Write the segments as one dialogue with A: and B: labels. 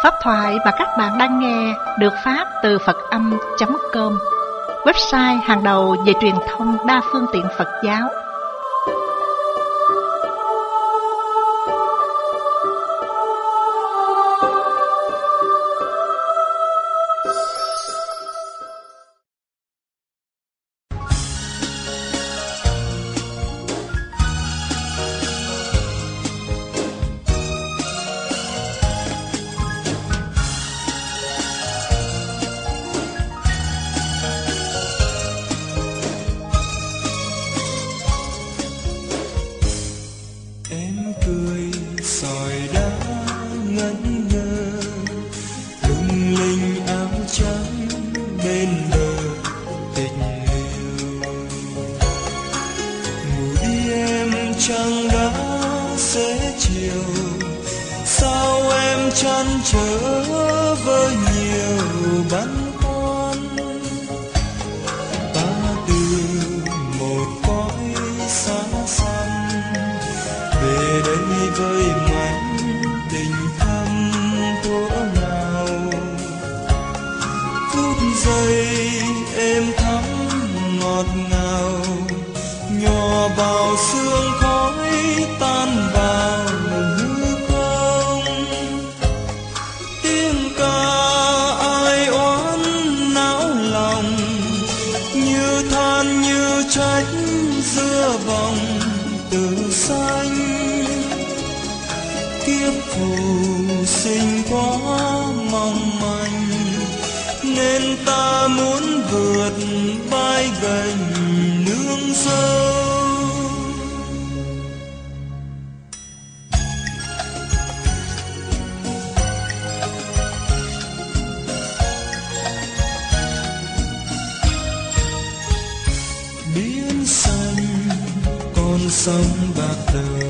A: Pháp thoại mà các bạn đang nghe được phát từ Phật-âm.com, website hàng đầu về truyền thông đa phương tiện Phật giáo.
B: Sông bạc đầu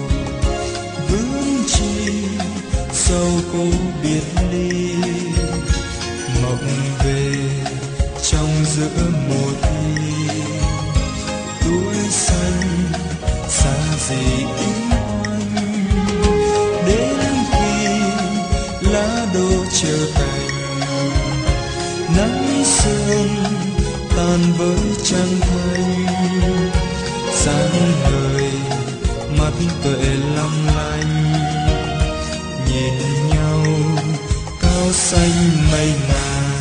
B: vướng chi sâu cố biệt ly, mộng về trong giữa một ly túi xanh xa gì ý anh, đến khi lá đổ trở thành nắng sương tan với trăng thanh, sáng ngời mắt tuệ long lanh, nhìn nhau cao xanh mây ngàn.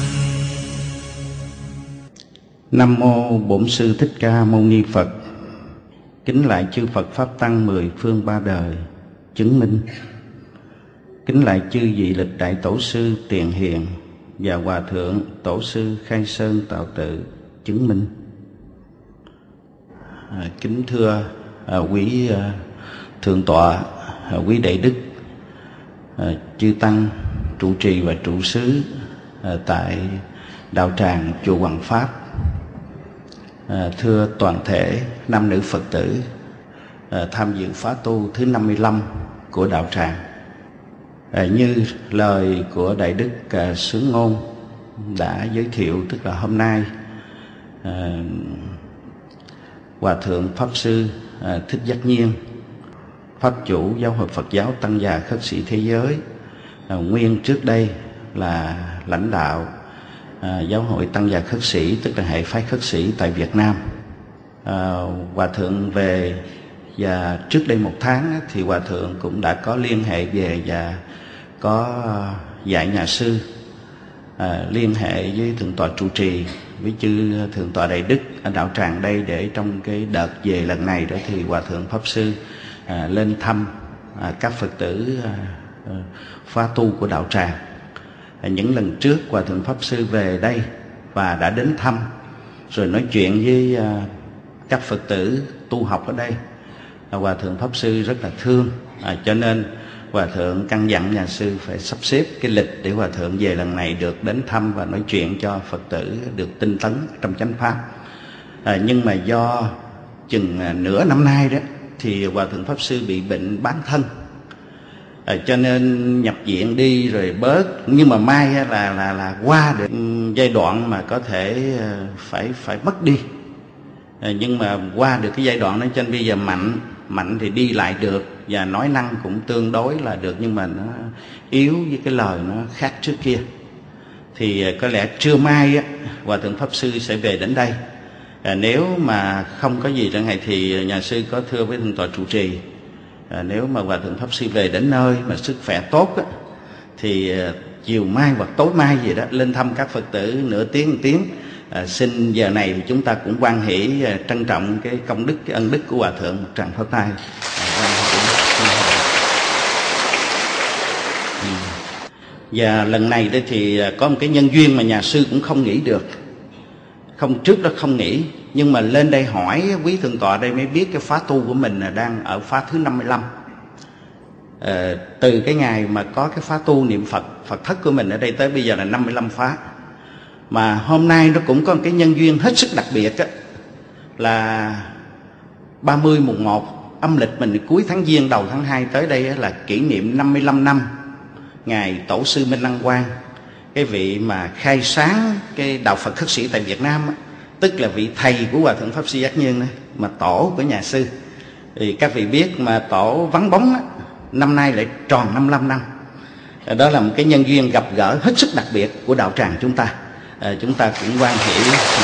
C: Nam mô Bổn Sư Thích Ca Mâu Ni Phật. Kính lại chư Phật Pháp Tăng mười phương ba đời chứng minh. Kính lại chư vị lịch đại tổ sư Tiền Hiền và Hòa Thượng Tổ sư Khai Sơn Tạo Tự chứng minh. Kính thưa quý thượng tọa, quý đại đức, chư tăng trụ trì và trụ xứ tại đạo tràng chùa Hoằng Pháp, thưa toàn thể nam nữ Phật tử tham dự khóa tu thứ 55 của đạo tràng. Như lời của đại đức Xướng Ngôn đã giới thiệu, tức là hôm nay Hòa Thượng Pháp Sư Thích Giác Nhiên, Pháp chủ Giáo hội Phật giáo Tăng già Khất sĩ thế giới, nguyên trước đây là lãnh đạo Giáo hội Tăng già Khất sĩ, tức là hệ phái Khất sĩ tại Việt Nam. Hòa Thượng về, và trước đây một tháng thì Hòa Thượng cũng đã có liên hệ về và có dạy nhà sư, liên hệ với thượng tọa trụ trì, với chư thượng tọa đại đức ở đạo tràng đây, để trong cái đợt về lần này đó thì Hòa Thượng Pháp Sư lên thăm các Phật tử khóa tu của đạo tràng. Những lần trước Hòa Thượng Pháp Sư về đây và đã đến thăm rồi nói chuyện với các Phật tử tu học ở đây. Hòa Thượng Pháp Sư rất là thương, cho nên Hòa Thượng căn dặn nhà sư phải sắp xếp cái lịch để Hòa Thượng về lần này được đến thăm và nói chuyện cho Phật tử được tinh tấn trong chánh pháp. Nhưng mà do chừng nửa năm nay đó thì Hòa Thượng Pháp Sư bị bệnh bán thân, cho nên nhập viện đi rồi bớt, nhưng mà may là qua được giai đoạn mà có thể phải mất đi. Nhưng mà qua được cái giai đoạn đó cho nên bây giờ mạnh, mạnh thì đi lại được và nói năng cũng tương đối là được, nhưng mà nó yếu với cái lời nó khác trước kia. Thì có lẽ trưa mai á, Hòa Thượng Pháp Sư sẽ về đến đây. Nếu mà không có gì trong ngày thì nhà sư có thưa với thượng tọa trụ trì, nếu mà Hòa Thượng Pháp Sư về đến nơi mà sức khỏe tốt á, thì chiều mai hoặc tối mai gì đó lên thăm các Phật tử nửa tiếng một tiếng. Xin giờ này thì chúng ta cũng hoan hỷ trân trọng cái công đức, cái ân đức của Hòa Thượng một tràng pháo tay. Và lần này đây thì có một cái nhân duyên mà nhà sư cũng không nghĩ được, trước đó không nghĩ, nhưng mà lên đây hỏi quý thượng tọa đây mới biết cái phá tu của mình là đang ở phá thứ 55. Từ cái ngày mà có cái phá tu niệm Phật, Phật thất của mình ở đây tới bây giờ là 55 phá. Mà hôm nay nó cũng có một cái nhân duyên hết sức đặc biệt á, là 30 mùng 1 âm lịch mình cuối tháng Giêng đầu tháng 2 tới đây á, là kỷ niệm 55 năm ngày Tổ sư Minh Đăng Quang, cái vị mà khai sáng cái đạo Phật khất sĩ tại Việt Nam á, tức là vị thầy của Hòa Thượng Pháp Sư Giác Nhân đó, mà tổ của nhà sư. Thì các vị biết mà tổ vắng bóng á, năm nay lại tròn 55 năm. Đó là một cái nhân duyên gặp gỡ hết sức đặc biệt của đạo tràng chúng ta. Chúng ta cũng hoan hỷ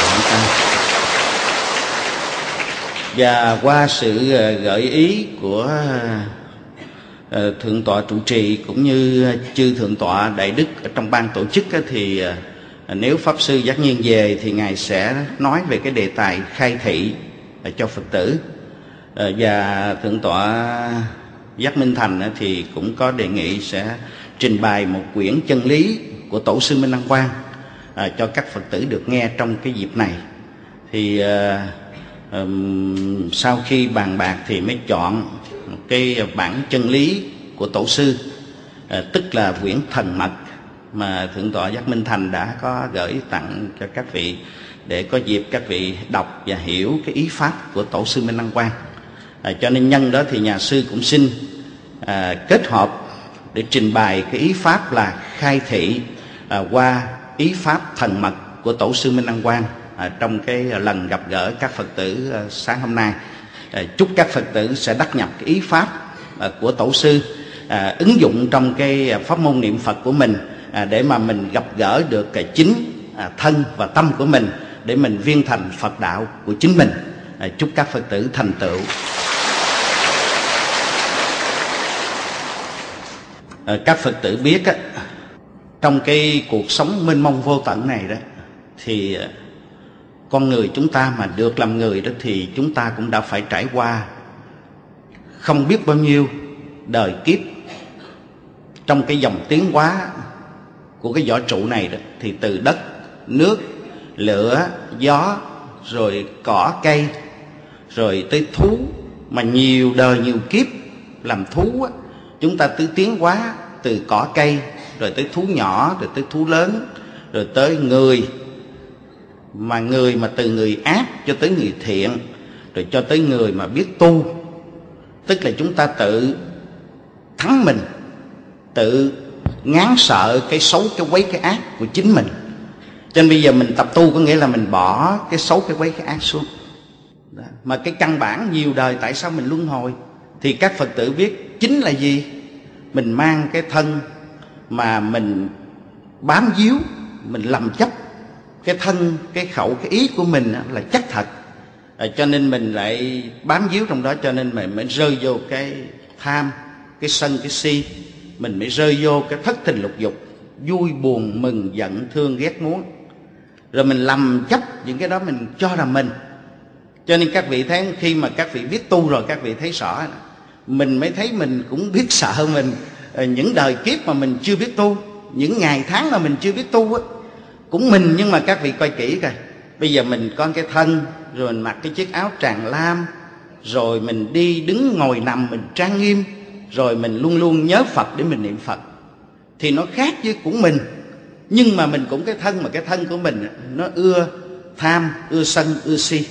C: và qua sự gợi ý của thượng tọa trụ trì cũng như chư thượng tọa đại đức ở trong ban tổ chức thì nếu Pháp Sư Giác Nhiên về thì ngài sẽ nói về cái đề tài khai thị cho Phật tử. Và thượng tọa Giác Minh Thành thì cũng có đề nghị sẽ trình bày một quyển chân lý của Tổ sư Minh Đăng Quang cho các Phật tử được nghe trong cái dịp này. Thì sau khi bàn bạc thì mới chọn cái bản chân lý của Tổ sư, tức là quyển Thần Mật mà thượng tọa Giác Minh Thành đã có gửi tặng cho các vị, để có dịp các vị đọc và hiểu cái ý pháp của Tổ sư Minh Đăng Quang. Cho nên nhân đó thì nhà sư cũng xin kết hợp để trình bày cái ý pháp là khai thị qua ý pháp thần mật của Tổ sư Minh Đăng Quang trong cái lần gặp gỡ các Phật tử sáng hôm nay. Chúc các Phật tử sẽ đắc nhập cái ý pháp của Tổ sư, ứng dụng trong cái pháp môn niệm Phật của mình, để mà mình gặp gỡ được cái chính thân và tâm của mình, để mình viên thành Phật đạo của chính mình. Chúc các Phật tử thành tựu. Các Phật tử biết á, trong cái cuộc sống mênh mông vô tận này đó, thì con người chúng ta mà được làm người đó thì chúng ta cũng đã phải trải qua không biết bao nhiêu đời kiếp trong cái dòng tiến hóa của cái võ trụ này đó. Thì từ đất, nước, lửa, gió, rồi cỏ cây, rồi tới thú, mà nhiều đời nhiều kiếp làm thú á, chúng ta cứ tiến hóa từ cỏ cây, rồi tới thú nhỏ, rồi tới thú lớn, rồi tới người, mà người mà từ người ác cho tới người thiện, rồi cho tới người mà biết tu. Tức là chúng ta tự thắng mình, tự ngán sợ cái xấu, cái quấy, cái ác của chính mình. Cho nên bây giờ mình tập tu có nghĩa là mình bỏ cái xấu, cái quấy, cái ác xuống. Đó. Mà cái căn bản nhiều đời tại sao mình luân hồi, thì các Phật tử biết chính là gì? Mình mang cái thân mà mình bám víu, mình lầm chấp cái thân, cái khẩu, cái ý của mình là chắc thật, cho nên mình lại bám víu trong đó. Cho nên mình mới rơi vô cái tham, cái sân, cái si. Mình mới rơi vô cái thất tình lục dục, vui buồn mừng giận thương ghét muốn, rồi mình lầm chấp những cái đó mình cho là mình. Cho nên các vị thấy, khi mà các vị biết tu rồi, các vị thấy rõ, mình mới thấy mình cũng biết sợ mình. Những đời kiếp mà mình chưa biết tu, những ngày tháng mà mình chưa biết tu á, cũng mình. Nhưng mà các vị coi kỹ coi, bây giờ mình có cái thân, rồi mình mặc cái chiếc áo tràng lam, rồi mình đi đứng ngồi nằm mình trang nghiêm, rồi mình luôn luôn nhớ Phật để mình niệm Phật, thì nó khác với của mình. Nhưng mà mình cũng cái thân, mà cái thân của mình nó ưa tham, ưa sân, ưa si.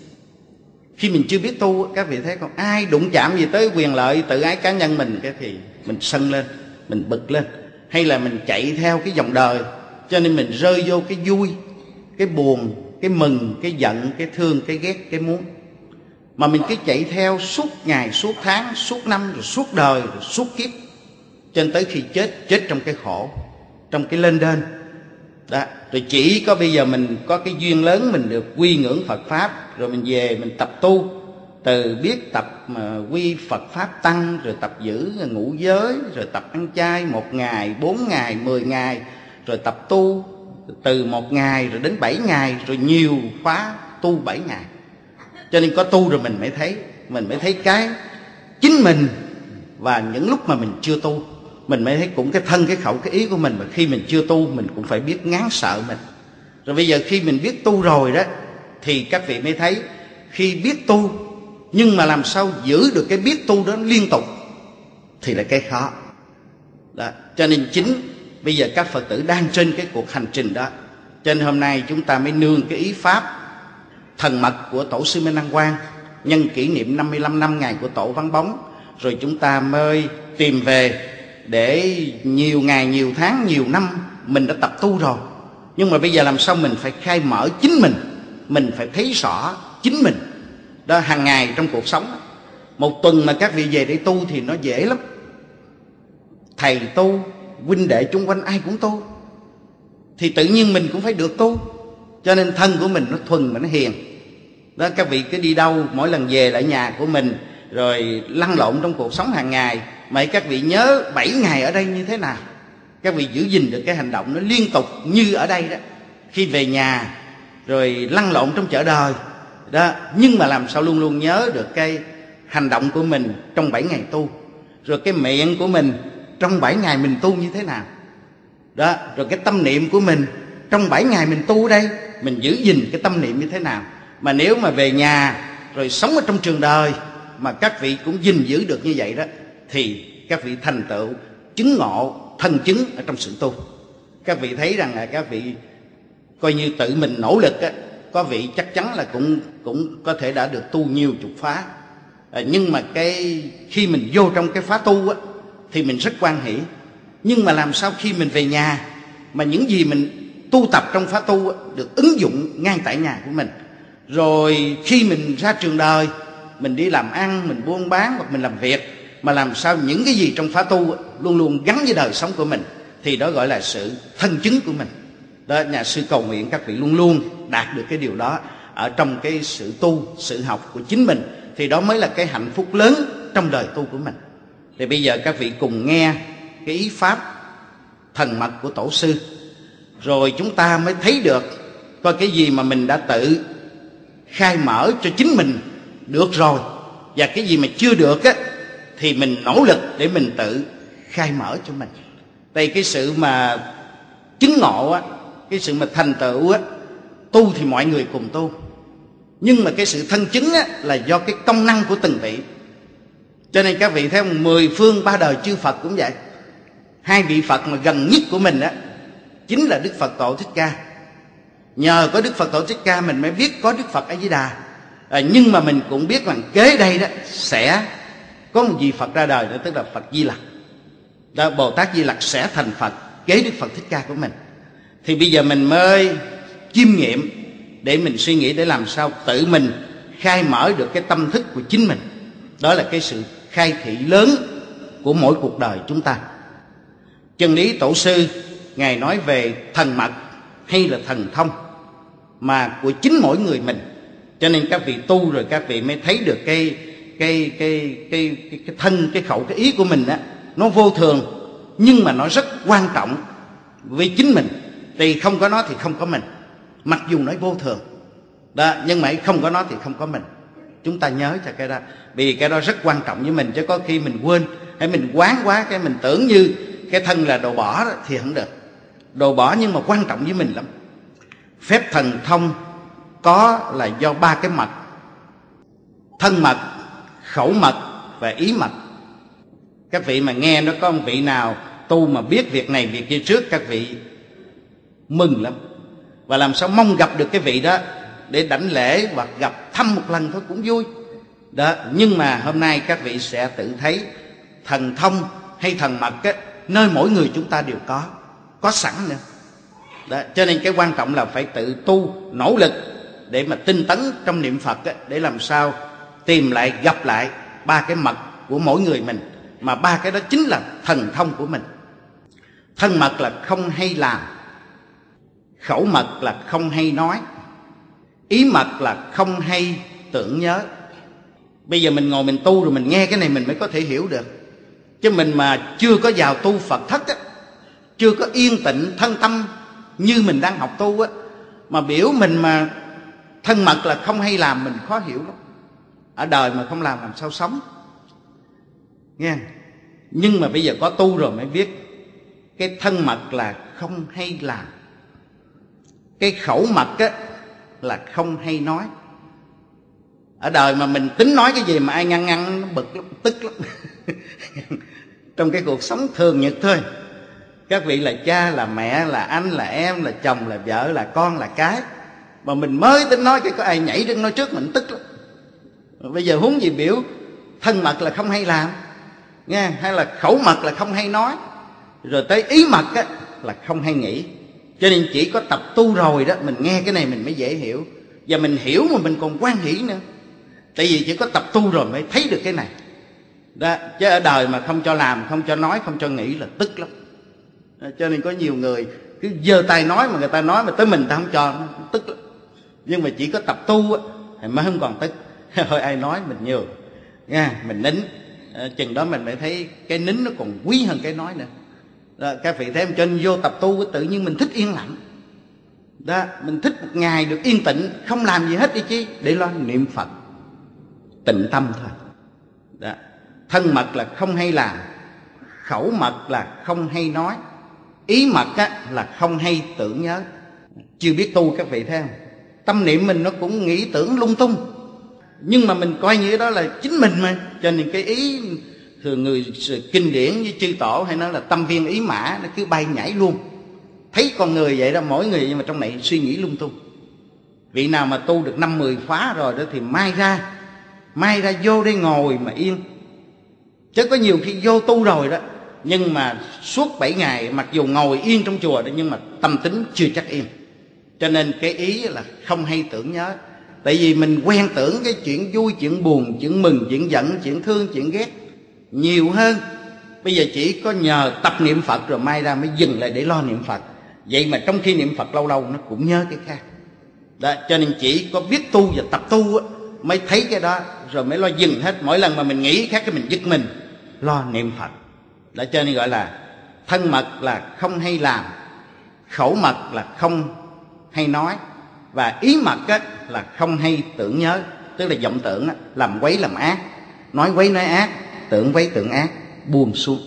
C: Khi mình chưa biết tu, các vị thấy còn ai đụng chạm gì tới quyền lợi tự ái cá nhân mình, cái thì mình sân lên, mình bực lên, hay là mình chạy theo cái dòng đời. Cho nên mình rơi vô cái vui, cái buồn, cái mừng, cái giận, cái thương, cái ghét, cái muốn. mà mình cứ chạy theo suốt ngày, suốt tháng, suốt năm, rồi suốt đời, rồi suốt kiếp, cho nên tới khi chết trong cái khổ, trong cái lênh đênh đó. Rồi chỉ có bây giờ mình có cái duyên lớn, mình được quy ngưỡng Phật Pháp, rồi mình về mình tập tu, từ biết tập mà quy Phật Pháp tăng, rồi tập giữ ngũ giới, rồi tập ăn chay 1 ngày, 4 ngày, 10 ngày, rồi tập tu từ 1 ngày rồi đến 7 ngày, rồi nhiều khóa tu 7 ngày. Cho nên có tu rồi mình mới thấy cái chính mình. Và những lúc mà mình chưa tu, mình mới thấy cũng cái thân, cái khẩu, cái ý của mình. Mà khi mình chưa tu, mình cũng phải biết ngán sợ mình. Rồi bây giờ khi mình biết tu rồi đó, thì các vị mới thấy khi biết tu, nhưng mà làm sao giữ được cái biết tu đó liên tục thì là cái khó đó. Cho nên chính bây giờ các Phật tử đang trên cái cuộc hành trình đó. Cho nên hôm nay chúng ta mới nương cái ý Pháp thần mật của Tổ sư Minh Đăng Quang, nhân kỷ niệm 55 năm ngày của Tổ Vắng Bóng, rồi chúng ta mới tìm về để nhiều ngày, nhiều tháng, nhiều năm mình đã tập tu rồi. Nhưng mà bây giờ làm sao mình phải khai mở chính mình phải thấy rõ chính mình đó hàng ngày trong cuộc sống. Một tuần mà các vị về để tu thì nó dễ lắm. Thầy tu, huynh đệ chung quanh ai cũng tu, thì tự nhiên mình cũng phải được tu. Cho nên thân của mình nó thuần mà nó hiền đó. Các vị cứ đi đâu, mỗi lần về lại nhà của mình rồi lăn lộn trong cuộc sống hàng ngày, mà các vị nhớ 7 ngày ở đây như thế nào. Các vị giữ gìn được cái hành động nó liên tục như ở đây đó. Khi về nhà rồi lăn lộn trong chợ đời đó, nhưng mà làm sao luôn luôn nhớ được cái hành động của mình trong 7 ngày tu, rồi cái miệng của mình trong 7 ngày mình tu như thế nào đó, rồi cái tâm niệm của mình trong 7 ngày mình tu đây, mình giữ gìn cái tâm niệm như thế nào. Mà nếu mà về nhà rồi sống ở trong trường đời mà các vị cũng gìn giữ được như vậy đó, thì các vị thành tựu chứng ngộ thân chứng ở trong sự tu. Các vị thấy rằng là các vị coi như tự mình nỗ lực á, có vị chắc chắn là cũng có thể đã được tu nhiều chục phá. Nhưng mà cái khi mình vô trong cái phá tu á, thì mình rất hoan hỷ. Nhưng mà làm sao khi mình về nhà mà những gì mình tu tập trong phá tu á, được ứng dụng ngay tại nhà của mình. Rồi khi mình ra trường đời, mình đi làm ăn, mình buôn bán hoặc mình làm việc, mà làm sao những cái gì trong phá tu á, luôn luôn gắn với đời sống của mình, thì đó gọi là sự thân chứng của mình đó. Nhà sư cầu nguyện các vị luôn luôn đạt được cái điều đó ở trong cái sự tu, sự học của chính mình, thì đó mới là cái hạnh phúc lớn trong đời tu của mình. Thì bây giờ các vị cùng nghe cái ý Pháp thần mật của Tổ sư, rồi chúng ta mới thấy được coi cái gì mà mình đã tự khai mở cho chính mình được rồi, và cái gì mà chưa được á, thì mình nỗ lực để mình tự khai mở cho mình. Đây cái sự mà chứng ngộ á, cái sự mà thành tựu á, tu thì mọi người cùng tu, nhưng mà cái sự thân chứng á, là do cái công năng của từng vị. Cho nên các vị thấy 10 phương 3 đời chư Phật cũng vậy. 2 vị Phật mà gần nhất của mình á, chính là Đức Phật Tổ Thích Ca. Nhờ có Đức Phật Tổ Thích Ca mình mới biết có Đức Phật A Di Đà. Nhưng mà mình cũng biết rằng kế đây đó sẽ có một vị Phật ra đời nữa, tức là Phật Di Lặc đó. Bồ Tát Di Lặc sẽ thành Phật kế Đức Phật Thích Ca của mình. Thì bây giờ mình mới chiêm nghiệm để mình suy nghĩ để làm sao tự mình khai mở được cái tâm thức của chính mình. Đó là cái sự khai thị lớn của mỗi cuộc đời chúng ta. Chân lý Tổ sư Ngài nói về thần mật hay là thần thông mà của chính mỗi người mình. Cho nên các vị tu rồi các vị mới thấy được cái thân, cái khẩu, cái ý của mình á, nó vô thường, nhưng mà nó rất quan trọng với chính mình. Thì không có nó thì không có mình. Mặc dù nó vô thường đó, nhưng mà không có nó thì không có mình. Chúng ta nhớ cho cái đó, vì cái đó rất quan trọng với mình. Chứ có khi mình quên, hay mình quán quá cái mình tưởng như cái thân là đồ bỏ đó, thì không được. Đồ bỏ nhưng mà quan trọng với mình lắm. Phép thần thông có là do 3 cái mật: thân mật, khẩu mật và ý mật. Các vị mà nghe nó có một vị nào tu mà biết việc này việc kia trước, các vị mừng lắm. Và làm sao mong gặp được cái vị đó để đảnh lễ hoặc gặp thăm một lần thôi cũng vui đó. Nhưng mà hôm nay các vị sẽ tự thấy thần thông hay thần mật á, nơi mỗi người chúng ta đều có sẵn nữa đó. Cho nên cái quan trọng là phải tự tu, nỗ lực để mà tinh tấn trong niệm Phật á, để làm sao tìm lại, gặp lại ba cái mật của mỗi người mình, mà ba cái đó chính là thần thông của mình. Thân mật là không hay làm, khẩu mật là không hay nói, ý mật là không hay tưởng nhớ. Bây giờ mình ngồi mình tu rồi mình nghe cái này mình mới có thể hiểu được. Chứ mình mà chưa có vào tu Phật thất á, chưa có yên tịnh thân tâm như mình đang học tu á, mà biểu mình mà thân mật là không hay làm, mình khó hiểu lắm. Ở đời mà không làm sao sống nghe. Nhưng mà bây giờ có tu rồi mới biết cái thân mật là không hay làm, cái khẩu mật á là không hay nói. Ở đời mà mình tính nói cái gì mà ai ngăn nó bực lắm, tức lắm. Trong cái cuộc sống thường nhật thôi, các vị là cha, là mẹ, là anh, là em, là chồng, là vợ, là con, là cái, mà mình mới tính nói cái có ai nhảy đứng nói trước mình tức lắm. Bây giờ huống gì biểu thân mật là không hay làm nghe, hay là khẩu mật là không hay nói, rồi tới ý mật á là không hay nghĩ. Cho nên chỉ có tập tu rồi đó, mình nghe cái này mình mới dễ hiểu. Và mình hiểu mà mình còn hoan hỷ nữa. Tại vì chỉ có tập tu rồi mới thấy được cái này đó. Chứ ở đời mà không cho làm, không cho nói, không cho nghĩ là tức lắm. Cho nên có nhiều người cứ giơ tay nói, mà người ta nói mà tới mình ta không cho, nó tức lắm. Nhưng mà chỉ có tập tu á thì mới không còn tức. Thôi ai nói mình nhường nha, mình nín. Chừng đó mình mới thấy cái nín nó còn quý hơn cái nói nữa đó. Các vị thấy em, cho nên vô tập tu tự nhiên mình thích yên lặng đó. Mình thích một ngày được yên tịnh, không làm gì hết đi chi, để lo niệm Phật tịnh tâm thôi đó. Thân mật là không hay làm, khẩu mật là không hay nói, ý mật á là không hay tưởng nhớ. Chưa biết tu các vị thấy không, tâm niệm mình nó cũng nghĩ tưởng lung tung, nhưng mà mình coi như đó là chính mình mà. Cho nên cái ý thường người kinh điển với chư tổ hay nói là tâm viên ý mã, nó cứ bay nhảy luôn. Thấy con người vậy đó, mỗi người, nhưng mà trong này suy nghĩ lung tung. Vị nào mà tu được 5-10 khóa rồi đó thì mai ra vô đây ngồi mà yên. Chứ có nhiều khi vô tu rồi đó, nhưng mà suốt 7 ngày mặc dù ngồi yên trong chùa đó, nhưng mà tâm tính chưa chắc yên. Cho nên cái ý là không hay tưởng nhớ. Tại vì mình quen tưởng cái chuyện vui, chuyện buồn, chuyện mừng, chuyện giận, chuyện thương, chuyện ghét nhiều hơn. Bây giờ chỉ có nhờ tập niệm Phật rồi mai ra mới dừng lại để lo niệm Phật. Vậy mà trong khi niệm Phật lâu lâu nó cũng nhớ cái khác đó. Cho nên chỉ có biết tu và tập tu á, mới thấy cái đó, rồi mới lo dừng hết. Mỗi lần mà mình nghĩ khác cái mình giật mình lo niệm Phật đó. Cho nên gọi là thân mật là không hay làm, khẩu mật là không hay nói, và ý mật á là không hay tưởng nhớ. Tức là vọng tưởng á, làm quấy làm ác, nói quấy nói ác, tưởng quấy tưởng ác, buông xuống.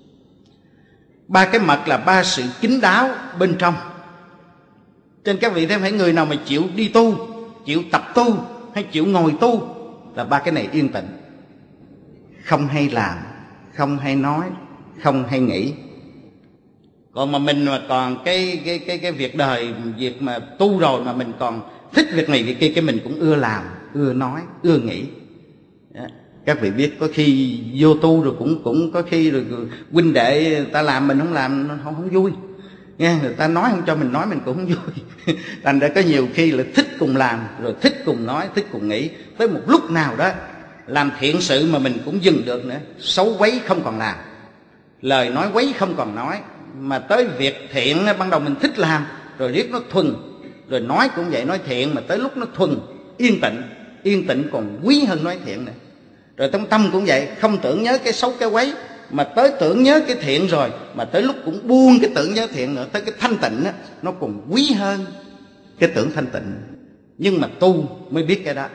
C: Ba cái mật là ba sự kín đáo bên trong. Trên các vị thấy phải người nào mà chịu đi tu, chịu tập tu hay chịu ngồi tu là ba cái này yên tĩnh. Không hay làm, không hay nói, không hay nghĩ. Còn mà mình mà còn cái việc đời, việc mà tu rồi mà mình còn thích việc này việc kia, cái mình cũng ưa làm, ưa nói, ưa nghĩ. Các vị biết có khi vô tu rồi cũng có khi rồi huynh đệ ta làm mình không làm không vui nghe, người ta nói không cho mình nói mình cũng không vui. Thành ra có nhiều khi là thích cùng làm, rồi thích cùng nói, thích cùng nghĩ. Tới một lúc nào đó làm thiện sự mà mình cũng dừng được nữa, xấu quấy không còn làm, lời nói quấy không còn nói. Mà tới việc thiện ban đầu mình thích làm, rồi riết nó thuần, rồi nói cũng vậy, nói thiện mà tới lúc nó thuần, yên tịnh còn quý hơn nói thiện nữa. Rồi trong tâm cũng vậy, không tưởng nhớ cái xấu cái quấy, mà tới tưởng nhớ cái thiện rồi, mà tới lúc cũng buông cái tưởng nhớ thiện nữa. Tới cái thanh tịnh á, nó còn quý hơn cái tưởng thanh tịnh. Nhưng mà tu mới biết cái đó.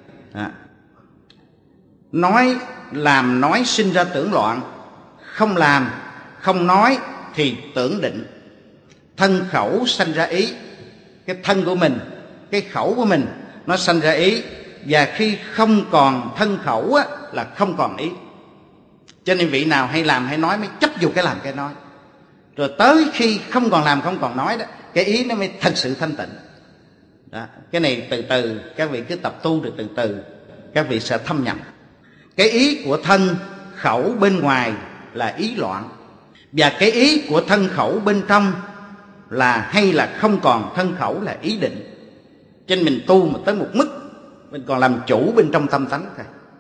C: Nói sinh ra tưởng loạn, không làm không nói thì tưởng định. Thân khẩu sanh ra ý. Cái thân của mình, cái khẩu của mình nó sanh ra ý. Và khi không còn thân khẩu á, là không còn ý. Cho nên vị nào hay làm hay nói mới chấp vô cái làm cái nói. Rồi tới khi không còn làm không còn nói đó, cái ý nó mới thật sự thanh tịnh đó. Cái này từ từ các vị cứ tập tu, rồi từ từ các vị sẽ thâm nhập. Cái ý của thân khẩu bên ngoài là ý loạn, và cái ý của thân khẩu bên trong là hay là không còn thân khẩu là ý định. Cho nên mình tu mà tới một mức mình còn làm chủ bên trong tâm tánh thôi.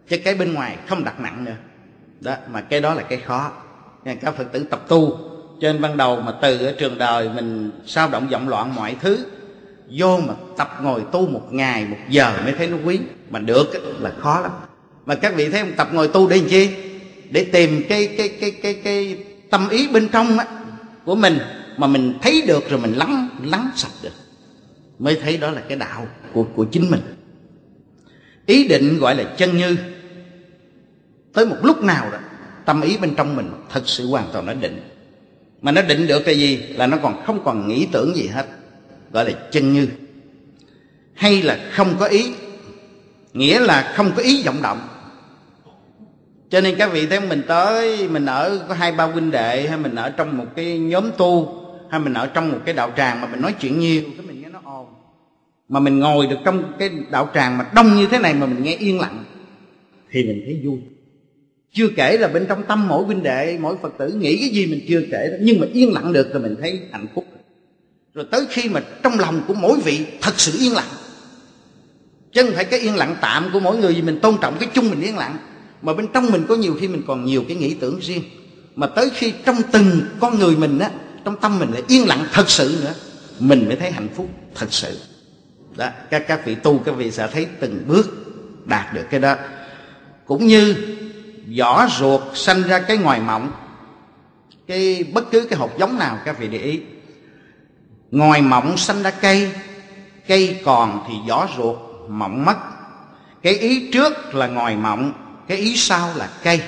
C: chứ cái bên ngoài không đặt nặng nữa. Đó, mà cái đó là cái khó. Các Phật tử tập tu trên ban đầu mà từ ở trường đời mình sao động vọng loạn mọi thứ, vô mà tập ngồi tu một ngày một giờ mới thấy nó quý, mà được là khó lắm. Mà các vị thấy không, tập ngồi tu để làm chi? Để tìm cái tâm ý bên trong á của mình, mà mình thấy được rồi mình lắng sạch được, mới thấy đó là cái đạo của chính mình. Ý định gọi là chân như. Tới một lúc nào đó tâm ý bên trong mình thật sự hoàn toàn nó định. Mà nó định được cái gì? Là nó còn không còn nghĩ tưởng gì hết, gọi là chân như. Hay là không có ý, nghĩa là không có ý vọng động. Cho nên các vị thấy mình tới, mình ở có 2-3 huynh đệ, hay mình ở trong một cái nhóm tu, hay mình ở trong một cái đạo tràng mà mình nói chuyện nhiều, cái mình nghe nó ồn. Mà mình ngồi được trong cái đạo tràng mà đông như thế này mà mình nghe yên lặng, thì mình thấy vui. Chưa kể là bên trong tâm mỗi huynh đệ, mỗi Phật tử nghĩ cái gì mình chưa kể đó, nhưng mà yên lặng được rồi mình thấy hạnh phúc. Rồi tới khi mà trong lòng của mỗi vị thật sự yên lặng, chứ không phải cái yên lặng tạm của mỗi người, vì mình tôn trọng cái chung mình yên lặng, mà bên trong mình có nhiều khi mình còn nhiều cái nghĩ tưởng riêng. Mà tới khi trong từng con người mình á, trong tâm mình là yên lặng thật sự nữa, mình mới thấy hạnh phúc thật sự. Đó, các vị tu, các vị sẽ thấy từng bước đạt được cái đó. Cũng như vỏ ruột sanh ra cái ngoài mọng, cái bất cứ cái hột giống nào các vị để ý, ngoài mọng sanh ra cây, cây còn thì vỏ ruột mọng mất. Cái ý trước là ngoài mọng, cái ý sau là cây.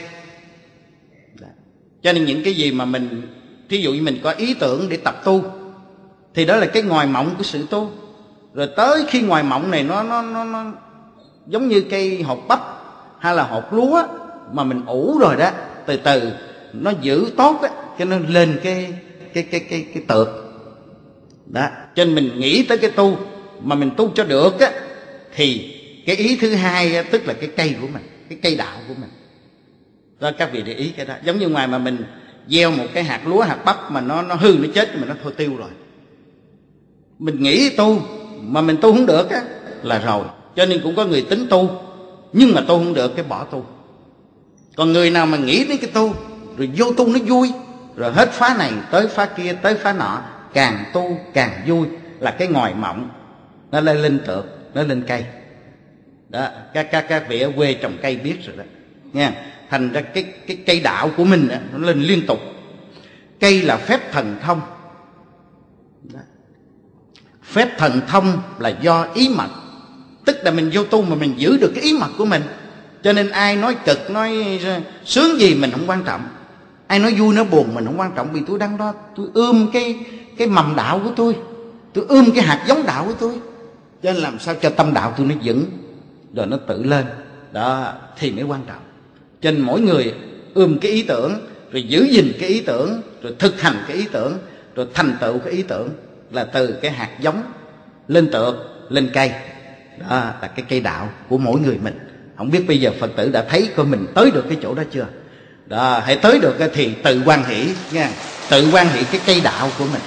C: Cho nên những cái gì mà mình, thí dụ như mình có ý tưởng để tập tu, thì đó là cái ngoài mọng của sự tu. Rồi tới khi ngoài mọng này nó giống như cây hột bắp hay là hột lúa mà mình ủ rồi đó, từ từ nó giữ tốt á, cho nên lên cái tược đó. Cho nên mình nghĩ tới cái tu mà mình tu cho được á, thì cái ý thứ hai á, tức là cái cây của mình, cái cây đạo của mình đó. Các vị để ý cái đó. Giống như ngoài mà mình gieo một cái hạt lúa, hạt bắp mà nó hư, nó chết, mà nó thôi tiêu rồi. Mình nghĩ tu mà mình tu không được á là rồi. Cho nên cũng có người tính tu nhưng mà tu không được cái bỏ tu. Còn người nào mà nghĩ đến cái tu rồi vô tu nó vui, rồi hết phá này tới phá kia tới phá nọ, càng tu càng vui, là cái ngòi mọng nó lên tược, nó lên cây đó. Các vị ở quê trồng cây biết rồi đó nha. Thành ra cái cây đạo của mình đó, nó lên liên tục. Cây là phép thần thông đó. Phép thần thông là do ý mật, tức là mình vô tu mà mình giữ được cái ý mật của mình. Cho nên ai nói cực, nói sướng gì mình không quan trọng, ai nói vui nói buồn mình không quan trọng, vì tôi đang đó tôi ươm cái mầm đạo của tôi ươm cái hạt giống đạo của tôi. Cho nên làm sao cho tâm đạo tôi nó vững, rồi nó tự lên đó thì mới quan trọng. Cho nên mỗi người ươm cái ý tưởng, rồi giữ gìn cái ý tưởng, rồi thực hành cái ý tưởng, rồi thành tựu cái ý tưởng, là từ cái hạt giống lên tược, lên cây. Đó là cái cây đạo của mỗi người mình. Không biết bây giờ Phật tử đã thấy coi mình tới được cái chỗ đó chưa? Đó, hãy tới được thì tự hoan hỷ nha, tự hoan hỷ cái cây đạo của mình.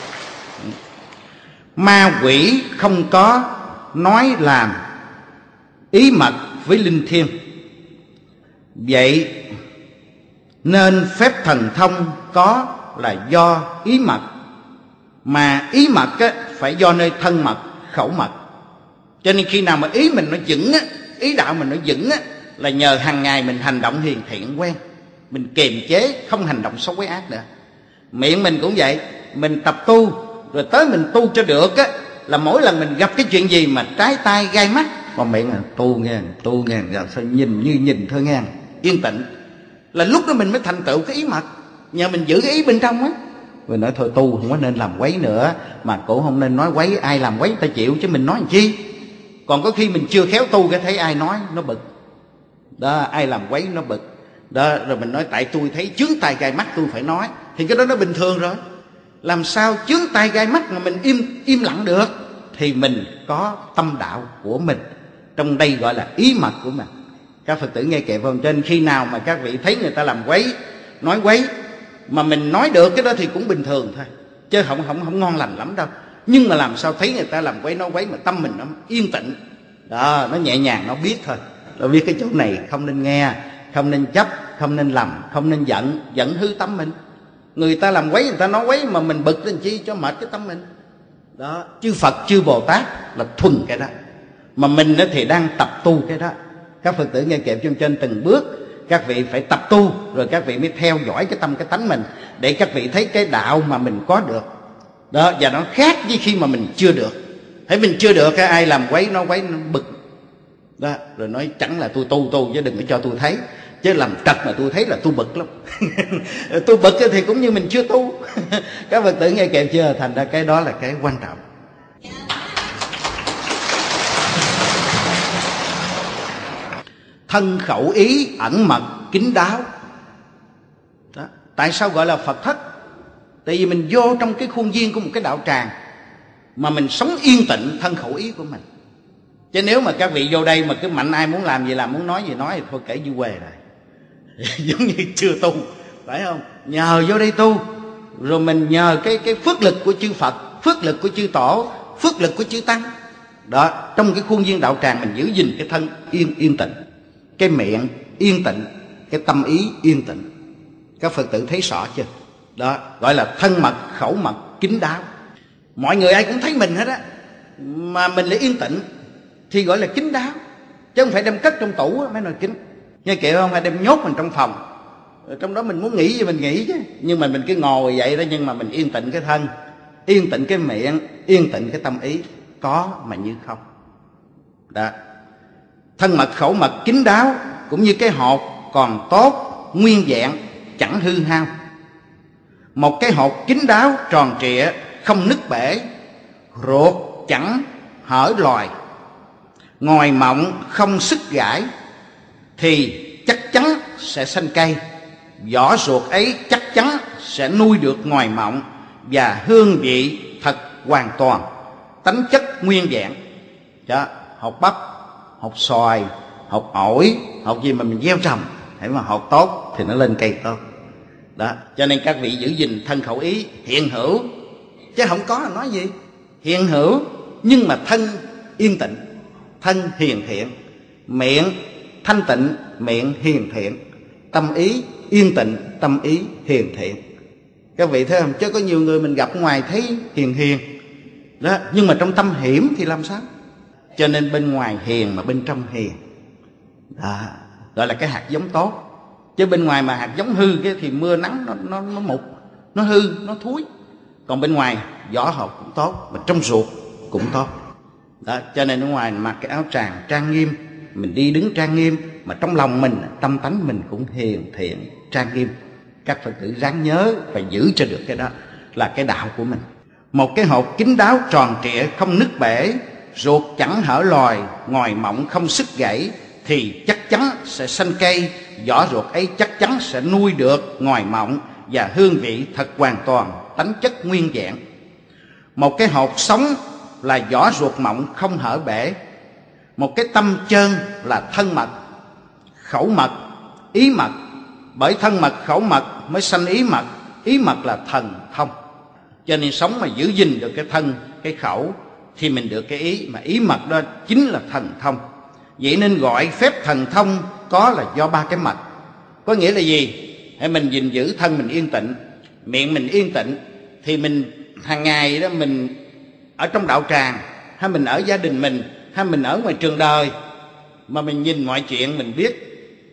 C: Ma quỷ không có nói làm ý mật với linh thiêng, vậy nên phép thần thông có là do ý mật, mà ý mật phải do nơi thân mật, khẩu mật. Cho nên khi nào mà ý mình nó vững á, ý đạo mình nó vững á, là nhờ hàng ngày mình hành động hiền thiện quen, mình kiềm chế không hành động xấu quấy ác nữa. Miệng mình cũng vậy, mình tập tu rồi tới mình tu cho được á, là mỗi lần mình gặp cái chuyện gì mà trái tai gai mắt, còn miệng là tu nghe, sao nhìn như nhìn thôi nghe, yên tĩnh, là lúc đó mình mới thành tựu cái ý mật. Nhờ mình giữ cái ý bên trong á, rồi nói thôi tu không có nên làm quấy nữa, mà cũng không nên nói quấy, ai làm quấy ta chịu chứ mình nói làm chi. Còn có khi mình chưa khéo tu cái thấy ai nói nó bực đó, ai làm quấy nó bực đó, rồi mình nói tại tôi thấy chướng tai gai mắt tôi phải nói, thì cái đó nó bình thường rồi. Làm sao chướng tai gai mắt mà mình im lặng được? Thì mình có tâm đạo của mình, trong đây gọi là ý mật của mình. Các Phật tử nghe kệ vào trên, khi nào mà các vị thấy người ta làm quấy, nói quấy, mà mình nói được cái đó thì cũng bình thường thôi, chứ không ngon lành lắm đâu. Nhưng mà làm sao thấy người ta làm quấy, nói quấy mà tâm mình nó yên tĩnh đó, nó nhẹ nhàng, nó biết thôi Là biết cái chỗ này không nên nghe, không nên chấp, không nên làm, không nên giận. Giận hư tâm mình. Người ta làm quấy, người ta nói quấy mà mình bực lên chi cho mệt cái tâm mình. Đó, chư Phật, chư Bồ Tát là thuần cái đó. Mà mình thì đang tập tu cái đó. Các Phật tử nghe kịp trên từng bước, các vị phải tập tu, rồi các vị mới theo dõi cái tâm cái tánh mình, để các vị thấy cái đạo mà mình có được. Đó, và nó khác với khi mà mình chưa được. Thấy mình chưa được, ai làm quấy nó bực. Đó, rồi nói chẳng là tôi tu chứ đừng có cho tôi thấy. Chứ làm trật mà tôi thấy là tôi bực lắm. Tôi bực thì cũng như mình chưa tu. Các Phật tử nghe kịp chưa? Thành ra cái đó là cái quan trọng. Thân khẩu ý ẩn mật kín đáo. Đó. Tại sao gọi là Phật thất? Tại vì mình vô trong cái khuôn viên của một cái đạo tràng mà mình sống yên tịnh thân khẩu ý của mình. Chứ nếu mà các vị vô đây mà cứ mạnh ai muốn làm gì làm, muốn nói gì nói thì thôi kể như quê rồi. Giống như chưa tu, phải không? Nhờ vô đây tu, rồi mình nhờ cái phước lực của chư Phật, phước lực của chư Tổ, phước lực của chư Tăng. Đó, trong cái khuôn viên đạo tràng mình giữ gìn cái thân yên tịnh, cái miệng yên tịnh, cái tâm ý yên tịnh. Các Phật tử thấy rõ chưa? Đó, gọi là thân mật, khẩu mật, kín đáo. Mọi người ai cũng thấy mình hết á, mà mình lại yên tịnh thì gọi là kín đáo. Chứ không phải đem cất trong tủ mới nói kín. Nghe kìa, không phải đem nhốt mình trong phòng, trong đó mình muốn nghĩ gì mình nghĩ chứ. Nhưng mà mình cứ ngồi vậy đó, nhưng mà mình yên tịnh cái thân, yên tịnh cái miệng, yên tịnh cái tâm ý, có mà như không. Đó, thân mật khẩu mật kín đáo, cũng như cái hột còn tốt nguyên vẹn chẳng hư hao. Một cái hột kín đáo tròn trịa không nứt bể, ruột chẳng hở lòi, ngòi mọng không xứt gãi, thì chắc chắn sẽ sanh cây. Vỏ ruột ấy chắc chắn sẽ nuôi được ngòi mọng, và hương vị thật hoàn toàn, tánh chất nguyên vẹn. Đó, hột bắp, hột xoài, hột ổi, hột gì mà mình gieo trồng, hãy mà hột tốt thì nó lên cây tốt. Đó, cho nên các vị giữ gìn thân khẩu ý hiện hữu, chứ không có là nói gì. Hiện hữu nhưng mà thân yên tịnh, thân hiền thiện, miệng thanh tịnh, miệng hiền thiện, tâm ý yên tịnh, tâm ý hiền thiện. Các vị thấy không? Chứ có nhiều người mình gặp ngoài thấy hiền đó, nhưng mà trong tâm hiểm thì làm sao? Cho nên bên ngoài hiền mà bên trong hiền. Đó, gọi là cái hạt giống tốt. Chứ bên ngoài mà hạt giống hư cái thì mưa nắng nó mục, nó hư, nó thúi. Còn bên ngoài vỏ hộp cũng tốt, mà trong ruột cũng tốt. Đó, cho nên ở ngoài mặc cái áo tràng trang nghiêm, mình đi đứng trang nghiêm, mà trong lòng mình, tâm tánh mình cũng hiền thiện trang nghiêm. Các Phật tử ráng nhớ và giữ cho được cái đó là cái đạo của mình. Một cái hột kín đáo tròn trịa không nứt bể, ruột chẳng hở lòi, ngòi mọng không xứt gãy, thì chắc chắn sẽ sanh cây. Vỏ ruột ấy chắc chắn sẽ nuôi được ngòi mọng, và hương vị thật hoàn toàn, tánh chất nguyên vẹn. Một cái hột sống là vỏ ruột mọng không hở bể. Một cái tâm chân là thân mật, khẩu mật, ý mật. Bởi thân mật, khẩu mật mới sanh ý mật. Ý mật là thần thông. Cho nên sống mà giữ gìn được cái thân, cái khẩu thì mình được cái ý, mà ý mật đó chính là thần thông. Vậy nên gọi phép thần thông có là do ba cái mật. Có nghĩa là gì? Hay mình gìn giữ thân mình yên tịnh, miệng mình yên tịnh, thì mình hàng ngày đó mình ở trong đạo tràng, hay mình ở gia đình mình, hay mình ở ngoài trường đời, mà mình nhìn mọi chuyện mình biết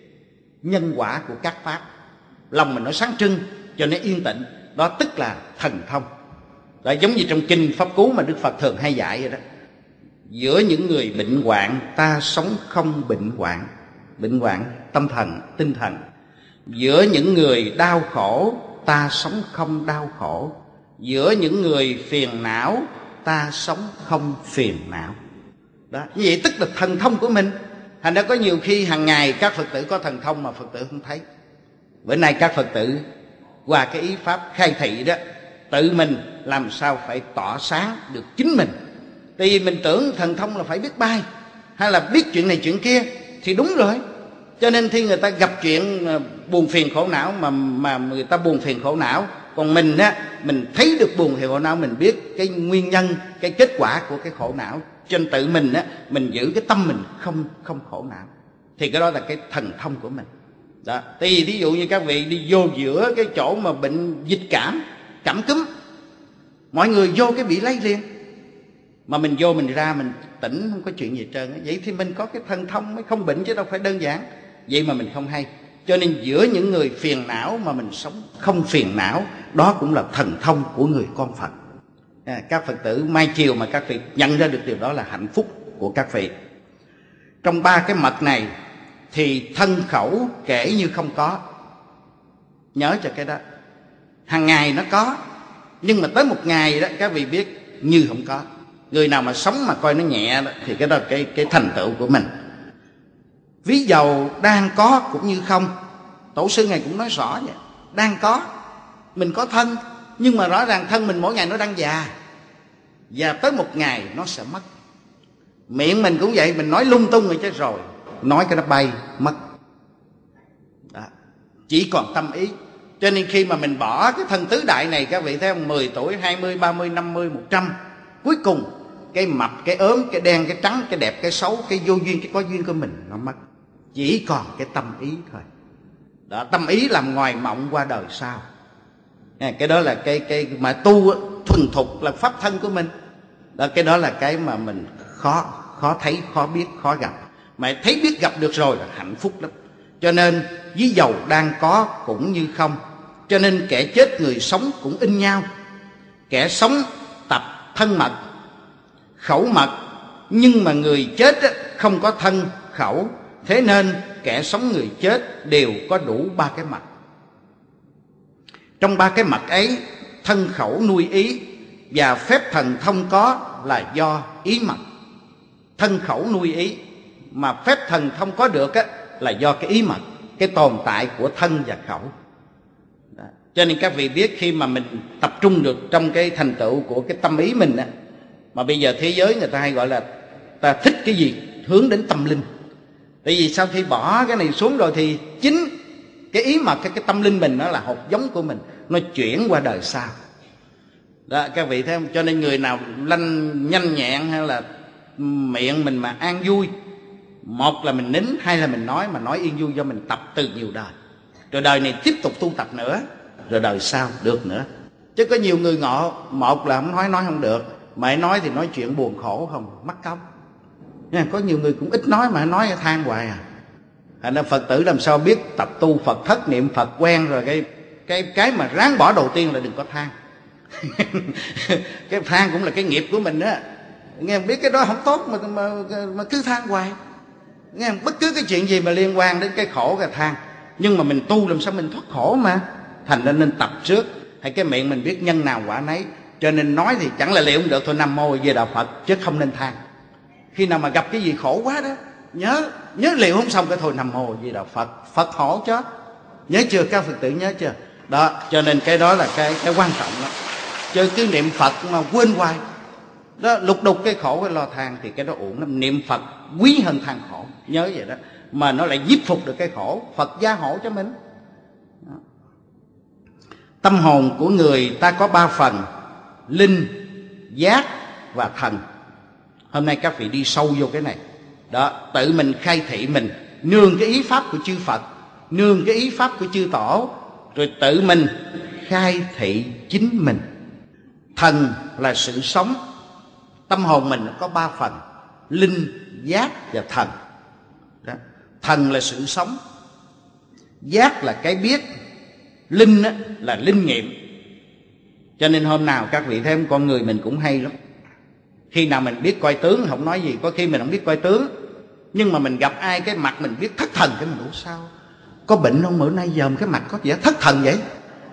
C: nhân quả của các pháp, lòng mình nó sáng trưng cho nó yên tịnh. Đó tức là thần thông. Đó, giống như trong kinh Pháp Cú mà Đức Phật thường hay dạy vậy đó. Giữa những người bệnh hoạn ta sống không bệnh hoạn. Bệnh hoạn tâm thần, tinh thần. Giữa những người đau khổ ta sống không đau khổ. Giữa những người phiền não ta sống không phiền não. Đó, như vậy tức là thần thông của mình. Thành ra có nhiều khi hàng ngày các Phật tử có thần thông mà Phật tử không thấy. Bữa nay các Phật tử qua cái ý pháp khai thị đó, tự mình làm sao phải tỏ sáng được chính mình. Tại vì mình tưởng thần thông là phải biết bay, hay là biết chuyện này chuyện kia, thì đúng rồi. Cho nên khi người ta gặp chuyện buồn phiền khổ não mà người ta buồn phiền khổ não, còn mình á, mình thấy được buồn phiền khổ não, mình biết cái nguyên nhân, cái kết quả của cái khổ não. Cho nên tự mình á, mình giữ cái tâm mình không khổ não. thì cái đó là cái thần thông của mình. Đó, thì thí dụ như các vị đi vô giữa cái chỗ mà bệnh dịch cảm cúm, mọi người vô cái bị lấy liền, mà mình vô mình ra mình tỉnh không có chuyện gì hết trơn. Vậy thì mình có cái thần thông mới không bệnh chứ đâu phải đơn giản. Vậy mà mình không hay. Cho nên giữa những người phiền não mà mình sống không phiền não, đó cũng là thần thông của người con Phật. Các Phật tử mai chiều mà các vị nhận ra được điều đó là hạnh phúc của các vị. Trong 3 cái mật này thì thân khẩu kể như không có. Nhớ cho cái đó. Hàng ngày nó có, nhưng mà tới một ngày đó các vị biết như không có. Người nào mà sống mà coi nó nhẹ đó, thì cái đó là cái thành tựu của mình. Ví dầu đang có cũng như không. Tổ sư Ngài cũng nói rõ vậy. Đang có, mình có thân, nhưng mà rõ ràng thân mình mỗi ngày nó đang già, và tới một ngày nó sẽ mất. Miệng mình cũng vậy, mình nói lung tung rồi chứ rồi nói cái nó bay mất đó. Chỉ còn tâm ý. Cho nên khi mà mình bỏ cái thân tứ đại này, các vị thấy không, 10 tuổi, 20, 30, 50, 100, cuối cùng cái mập, cái ốm, cái đen, cái trắng, cái đẹp, cái xấu, cái vô duyên, cái có duyên của mình nó mất. Chỉ còn cái tâm ý thôi đó. Tâm ý làm ngoài mộng qua đời sau. Cái đó là cái mà tu thuần thục là pháp thân của mình đó. Cái đó là cái mà mình khó thấy, khó biết, khó gặp. Mà thấy biết gặp được rồi là hạnh phúc lắm. Cho nên ví dầu đang có cũng như không. Cho nên kẻ chết người sống cũng in nhau. Kẻ sống tập thân mật, khẩu mật, nhưng mà người chết không có thân khẩu. Thế nên kẻ sống người chết đều có đủ 3 cái mật. Trong 3 cái mật ấy, thân khẩu nuôi ý và phép thần thông có là do ý mật. Thân khẩu nuôi ý, mà phép thần thông có được là do cái ý mật, cái tồn tại của thân và khẩu đó. Cho nên các vị biết khi mà mình tập trung được trong cái thành tựu của cái tâm ý mình mà bây giờ thế giới người ta hay gọi là ta thích cái gì hướng đến tâm linh. Tại vì sau khi bỏ cái này xuống rồi thì chính cái ý mật, cái tâm linh mình, nó là hột giống của mình, nó chuyển qua đời sau đó. Các vị thấy không? Cho nên người nào nhanh nhẹn hay là miệng mình mà an vui, một là mình nín, hai là mình nói, mà nói yên vui do mình tập từ nhiều đời, rồi đời này tiếp tục tu tập nữa, rồi đời sau được nữa. Chứ có nhiều người ngộ, một là không nói không được, mà nói thì nói chuyện buồn khổ không, mất công. Có nhiều người cũng ít nói mà nói than hoài à. Thành ra Phật tử làm sao biết tập tu Phật thất niệm Phật quen rồi, cái mà ráng bỏ đầu tiên là đừng có than. Cái than cũng là cái nghiệp của mình đó. Nghe biết cái đó không tốt mà cứ than hoài. Nghe bất cứ cái chuyện gì mà liên quan đến cái khổ cái than. Nhưng mà mình tu làm sao mình thoát khổ mà. Thành ra nên tập trước. Hay cái miệng mình biết nhân nào quả nấy. Cho nên nói thì chẳng là liệu không được thôi, Nam Mô về đạo Phật, chứ không nên than. Khi nào mà gặp cái gì khổ quá đó, nhớ liệu không xong cái thôi Nam Mô về đạo Phật, Phật hổ chứ. Nhớ chưa các Phật tử, nhớ chưa? Đó, cho nên cái đó là cái quan trọng đó. Chứ cứ niệm Phật mà quên hoài đó, lục đục cái khổ cái lo than thì cái đó uổng lắm. Niệm Phật quý hơn than khổ, nhớ vậy đó. Mà nó lại giúp phục được cái khổ, Phật gia hộ cho mình đó. Tâm hồn của người ta có 3 phần: linh, giác và thần. Hôm nay các vị đi sâu vô cái này đó, tự mình khai thị mình, nương cái ý pháp của chư Phật, nương cái ý pháp của chư Tổ, rồi tự mình khai thị chính mình. Thần là sự sống. Tâm hồn mình có 3 phần: linh, giác và thần đó. Thần là sự sống, giác là cái biết, linh là linh nghiệm. Cho nên hôm nào các vị thấy con người mình cũng hay lắm. Khi nào mình biết coi tướng không nói gì, có khi mình không biết coi tướng, nhưng mà mình gặp ai cái mặt mình biết thất thần, cái mình ủa sao có bệnh không, bữa nay giờ cái mặt có vẻ thất thần vậy.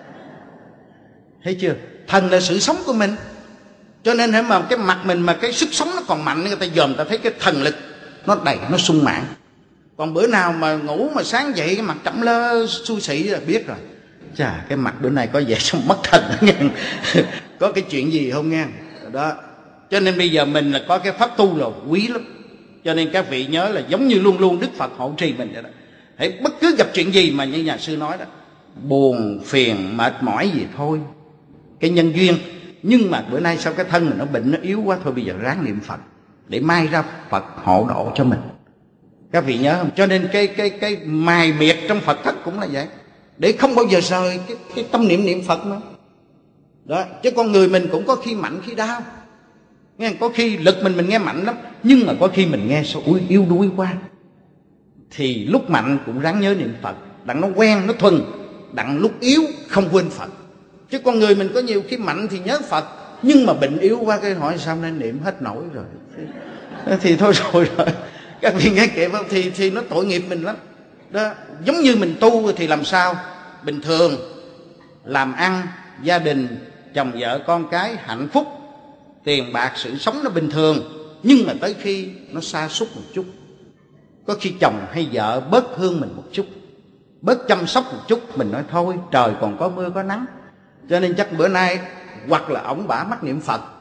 C: Thấy chưa? Thần là sự sống của mình. Cho nên hãy mà cái mặt mình mà cái sức sống nó còn mạnh, người ta dòm ta thấy cái thần lực nó đầy, nó sung mãn. Còn bữa nào mà ngủ mà sáng dậy cái mặt trầm lơ xui xị là biết rồi, chà cái mặt bữa nay có vẻ xong mất thần nghe. Có cái chuyện gì không nghe đó. Cho nên bây giờ mình là có cái pháp tu là quý lắm. Cho nên các vị nhớ là giống như luôn luôn Đức Phật hộ trì mình vậy đó. Hãy bất cứ gặp chuyện gì mà như nhà sư nói đó, buồn phiền mệt mỏi gì thôi, cái nhân duyên. Nhưng mà bữa nay sao cái thân mình nó bệnh, nó yếu quá, thôi bây giờ ráng niệm Phật để mai ra Phật hộ độ cho mình Các vị nhớ không? Cho nên cái mài miệt trong Phật thất cũng là vậy, để không bao giờ rời cái tâm niệm Phật mà. Đó, chứ con người mình cũng có khi mạnh khi đau. Nghe, có khi lực mình nghe mạnh lắm, nhưng mà có khi mình nghe sao yếu đuối quá, thì lúc mạnh cũng ráng nhớ niệm Phật, đặng nó quen, nó thuần, đặng lúc yếu không quên Phật. Chứ con người mình có nhiều khi mạnh thì nhớ Phật, nhưng mà bệnh yếu quá cái hỏi sao nên niệm hết nổi rồi thì thôi rồi. Các vị nghe kịp không? Thì nó tội nghiệp mình lắm đó. Giống như mình tu thì làm sao bình thường làm ăn, gia đình, chồng vợ con cái hạnh phúc, tiền bạc sự sống nó bình thường, nhưng mà tới khi nó sa sút một chút, có khi chồng hay vợ bớt thương mình một chút, bớt chăm sóc một chút, mình nói thôi trời còn có mưa có nắng. Cho nên chắc bữa nay hoặc là ổng bả mắc niệm Phật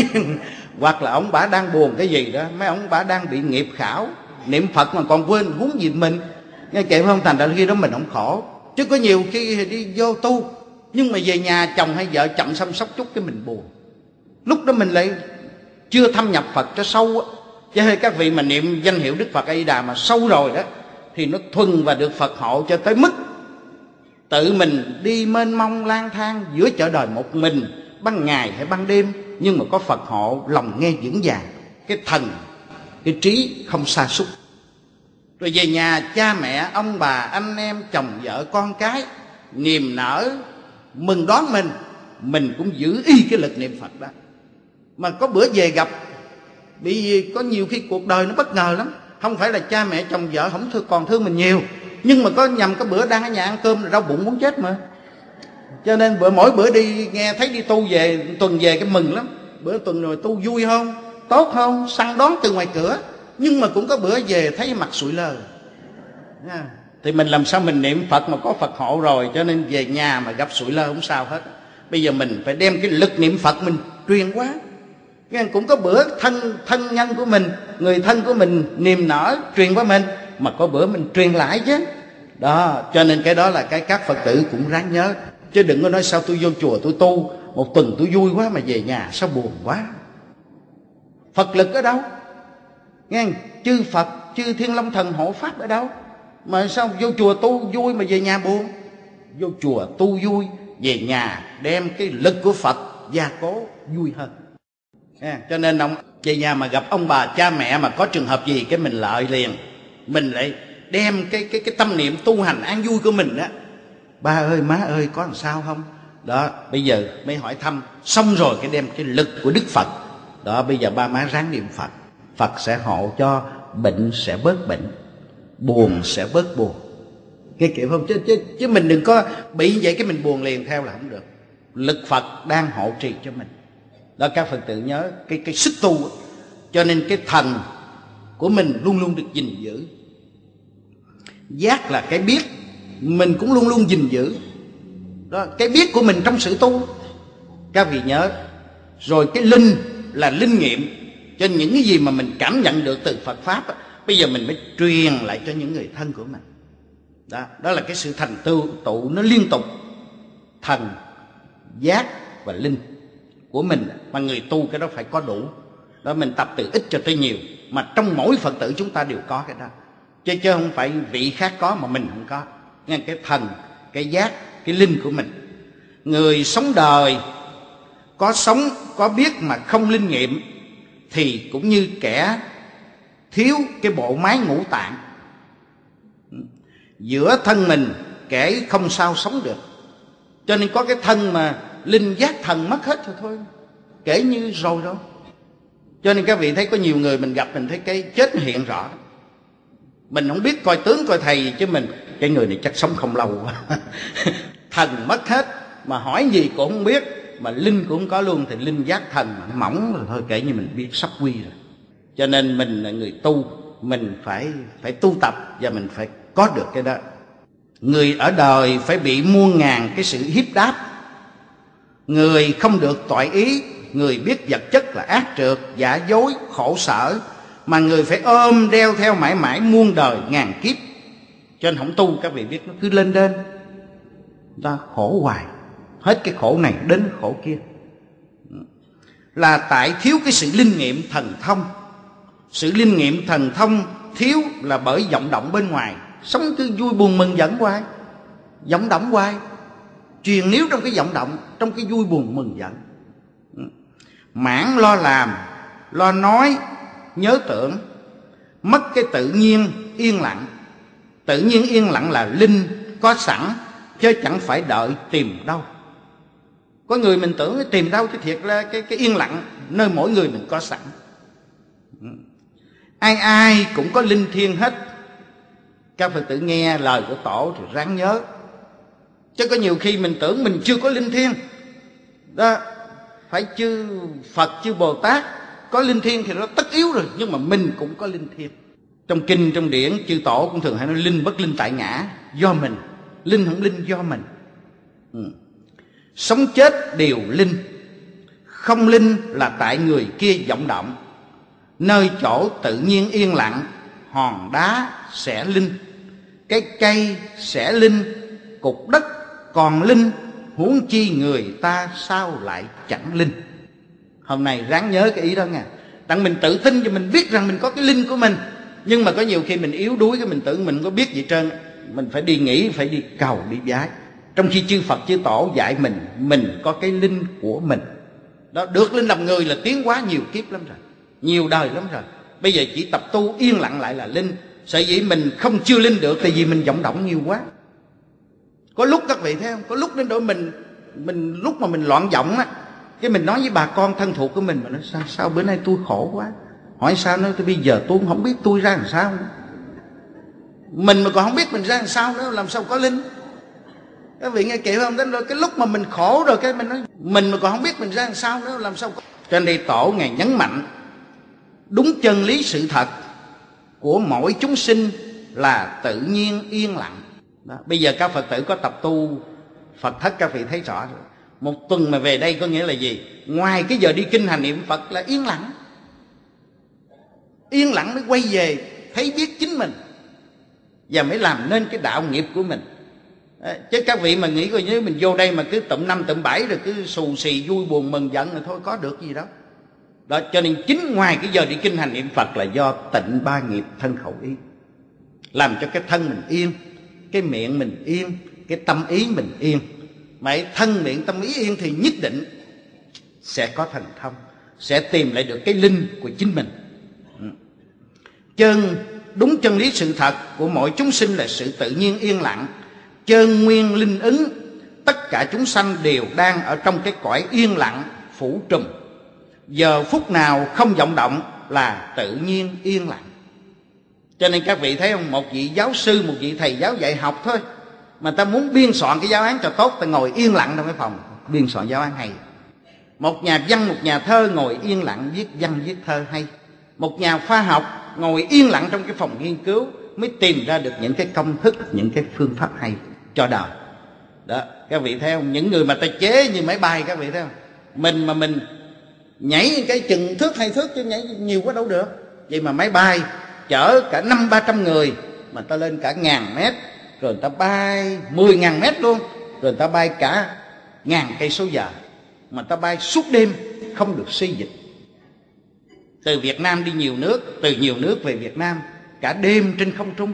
C: hoặc là ổng bả đang buồn cái gì đó, mấy ổng bả đang bị nghiệp khảo, niệm Phật mà còn quên, huống gì mình. Nghe kịp không? Thành ra khi đó mình không khổ. Chứ có nhiều khi đi vô tu, nhưng mà về nhà chồng hay vợ chậm chăm sóc chút cái mình buồn, lúc đó mình lại chưa thâm nhập Phật cho sâu á. Chứ hay các vị mà niệm danh hiệu Đức Phật A Di Đà mà sâu rồi đó, thì nó thuần và được Phật hộ cho tới mức tự mình đi mênh mông lang thang giữa chợ đời một mình, ban ngày hay ban đêm, nhưng mà có Phật hộ, lòng nghe vững vàng, cái thần, cái trí không sa sút. Rồi về nhà cha mẹ, ông bà, anh em, chồng vợ con cái niềm nở mừng đón mình cũng giữ y cái lực niệm Phật đó. Mà có bữa về gặp, bị có nhiều khi cuộc đời nó bất ngờ lắm, không phải là cha mẹ chồng vợ không còn thương mình nhiều, nhưng mà có nhầm cái bữa đang ở nhà ăn cơm là đau bụng muốn chết mà. Cho nên mỗi bữa đi nghe thấy đi tu về tuần về cái mừng lắm. Bữa tuần rồi tu vui không, tốt không, săn đón từ ngoài cửa, nhưng mà cũng có bữa về thấy mặt sụi lơ. Thì mình làm sao mình niệm Phật mà có Phật hộ rồi, cho nên về nhà mà gặp sụi lơ không sao hết. Bây giờ mình phải đem cái lực niệm Phật mình truyền quá. Cũng có bữa thân nhân của mình, người thân của mình niềm nở truyền qua mình, mà có bữa mình truyền lại chứ. Đó, cho nên cái đó là cái các Phật tử cũng ráng nhớ. Chứ đừng có nói sao tôi vô chùa tôi tu một tuần tôi vui quá mà về nhà sao buồn quá. Phật lực ở đâu? Nghe, chư Phật, chư Thiên Long Thần hộ Pháp ở đâu? Mà sao vô chùa tu vui mà về nhà buồn? Vô chùa tu vui, về nhà đem cái lực của Phật gia cố vui hơn. Cho nên ông về nhà mà gặp ông bà cha mẹ mà có trường hợp gì cái mình lợi liền, mình lại đem cái tâm niệm tu hành an vui của mình đó. Ba ơi má ơi có làm sao không? Đó, bây giờ mới hỏi thăm, xong rồi cái đem cái lực của Đức Phật. Đó, bây giờ ba má ráng niệm Phật, Phật sẽ hộ cho, bệnh sẽ bớt bệnh, buồn sẽ bớt buồn. Cái kiểu không? Chứ mình đừng có bị vậy cái mình buồn liền theo là không được. Lực Phật đang hộ trì cho mình. Đó, các Phật tử nhớ cái sức tu. Cho nên cái thần của mình luôn luôn được gìn giữ. Giác là cái biết, mình cũng luôn luôn gìn giữ. Đó, cái biết của mình trong sự tu. Các vị nhớ. Rồi cái linh là linh nghiệm. Cho những cái gì mà mình cảm nhận được từ Phật Pháp, bây giờ mình mới truyền lại cho những người thân của mình. Đó là cái sự thành tựu nó liên tục. Thần, giác và linh của mình, mà người tu cái đó phải có đủ. Đó, mình tập từ ít cho tới nhiều, mà trong mỗi Phật tử chúng ta đều có cái đó, chứ không phải vị khác có mà mình không có. Nghe, cái thần, cái giác, cái linh của mình. Người sống đời có sống có biết mà không linh nghiệm thì cũng như kẻ thiếu cái bộ máy ngũ tạng. Giữa thân mình kẻ không sao sống được. Cho nên có cái thân mà linh giác thần mất hết rồi thôi, kể như rồi đâu. Cho nên các vị thấy có nhiều người mình gặp, mình thấy cái chết hiện rõ. Mình không biết coi tướng coi thầy gì, chứ mình cái người này chắc sống không lâu quá. Thần mất hết mà hỏi gì cũng không biết, mà linh cũng không có luôn, thì linh giác thần mà mỏng rồi thôi, kể như mình biết sắp quy rồi. Cho nên mình là người tu, mình phải tu tập và mình phải có được cái đó. Người ở đời phải bị muôn ngàn cái sự hiếp đáp. Người không được toại ý, người biết vật chất là ác trượt, giả dối, khổ sở, mà người phải ôm đeo theo mãi mãi muôn đời ngàn kiếp. Cho nên không tu các vị biết nó cứ lên đên, ta khổ hoài, hết cái khổ này đến cái khổ kia. Là tại thiếu cái sự linh nghiệm thần thông. Sự linh nghiệm thần thông thiếu là bởi vọng động bên ngoài, sống cứ vui buồn mừng giận hoài, vọng động hoài, truyền níu trong cái vọng động, trong cái vui buồn mừng giận. Mãn lo làm, lo nói, nhớ tưởng, mất cái tự nhiên yên lặng. Tự nhiên yên lặng là linh có sẵn, chứ chẳng phải đợi tìm đâu. Có người mình tưởng tìm đâu, chứ thiệt là cái yên lặng nơi mỗi người mình có sẵn. Ai ai cũng có linh thiêng hết. Các Phật tử nghe lời của tổ thì ráng nhớ. Chứ có nhiều khi mình tưởng mình chưa có linh thiêng đó, phải chư Phật chư Bồ Tát có linh thiêng thì nó tất yếu rồi, nhưng mà mình cũng có linh thiêng. Trong kinh trong điển chư tổ cũng thường hay nói linh bất linh tại ngã, do mình. Linh không linh do mình. Sống chết đều linh, không linh là tại người kia vọng động. Nơi chỗ tự nhiên yên lặng, hòn đá sẽ linh, cái cây sẽ linh, cục đất còn linh, huống chi người ta sao lại chẳng linh. Hôm nay ráng nhớ cái ý đó nha. Đặng mình tự tin cho mình biết rằng mình có cái linh của mình. Nhưng mà có nhiều khi mình yếu đuối, cái mình tưởng mình có biết gì trơn. Mình phải đi nghĩ, phải đi cầu, đi vái. Trong khi chư Phật chư Tổ dạy mình có cái linh của mình đó. Được linh làm người là tiến hóa nhiều kiếp lắm rồi, nhiều đời lắm rồi. Bây giờ chỉ tập tu yên lặng lại là linh. Sở dĩ mình không chưa linh được tại vì mình vọng động nhiều quá. Có lúc các vị thấy không, có lúc đến độ mình lúc mà mình loạn vọng á, cái mình nói với bà con thân thuộc của mình, mà nói sao bữa nay tôi khổ quá. Hỏi sao nói tôi bây giờ tôi cũng không biết tôi ra làm sao nữa. Mình mà còn không biết mình ra làm sao nữa, làm sao có linh. Các vị nghe kịp không? Đến rồi cái lúc mà mình khổ rồi, cái mình nói mình mà còn không biết mình ra làm sao nữa, làm sao có. Cho nên đây tổ Ngài nhấn mạnh đúng chân lý sự thật của mỗi chúng sinh là tự nhiên yên lặng đó. Bây giờ các Phật tử có tập tu Phật thất, các vị thấy rõ rồi. Một tuần mà về đây có nghĩa là gì? Ngoài cái giờ đi kinh hành niệm Phật là yên lặng. Yên lặng mới quay về thấy biết chính mình và mới làm nên cái đạo nghiệp của mình. Chứ các vị mà nghĩ coi, nếu mình vô đây mà cứ tụm 5 tụm 7 rồi cứ xù xì vui buồn mừng giận rồi thôi, có được gì đâu đó. Cho nên chính ngoài cái giờ đi kinh hành niệm Phật là do tịnh 3 nghiệp thân khẩu ý, làm cho cái thân mình yên, cái miệng mình yên, cái tâm ý mình yên. Mà thân miệng tâm ý yên thì nhất định sẽ có thành thông, sẽ tìm lại được cái linh của chính mình. Đúng chân lý sự thật của mỗi chúng sinh là sự tự nhiên yên lặng, chân nguyên linh ứng. Tất cả chúng sanh đều đang ở trong cái cõi yên lặng phủ trùm. Giờ phút nào không vọng động là tự nhiên yên lặng. Cho nên các vị thấy không, một vị giáo sư, một vị thầy giáo dạy học thôi, mà ta muốn biên soạn cái giáo án cho tốt, ta ngồi yên lặng trong cái phòng biên soạn giáo án hay. Một nhà văn, một nhà thơ ngồi yên lặng viết văn viết thơ hay. Một nhà khoa học ngồi yên lặng trong cái phòng nghiên cứu mới tìm ra được những cái công thức, những cái phương pháp hay cho đời đó. Các vị thấy không, những người mà ta chế như máy bay, các vị thấy không, mình mà mình nhảy cái chừng thước 2 thước chứ nhảy nhiều quá đâu được. Vậy mà máy bay chở cả 500-300 người mà ta lên cả 1000 mét, rồi người ta bay 10.000 mét luôn, rồi người ta bay cả 1000 cây số giờ, mà ta bay suốt đêm không được xê dịch. Từ Việt Nam đi nhiều nước, từ nhiều nước về Việt Nam, cả đêm trên không trung,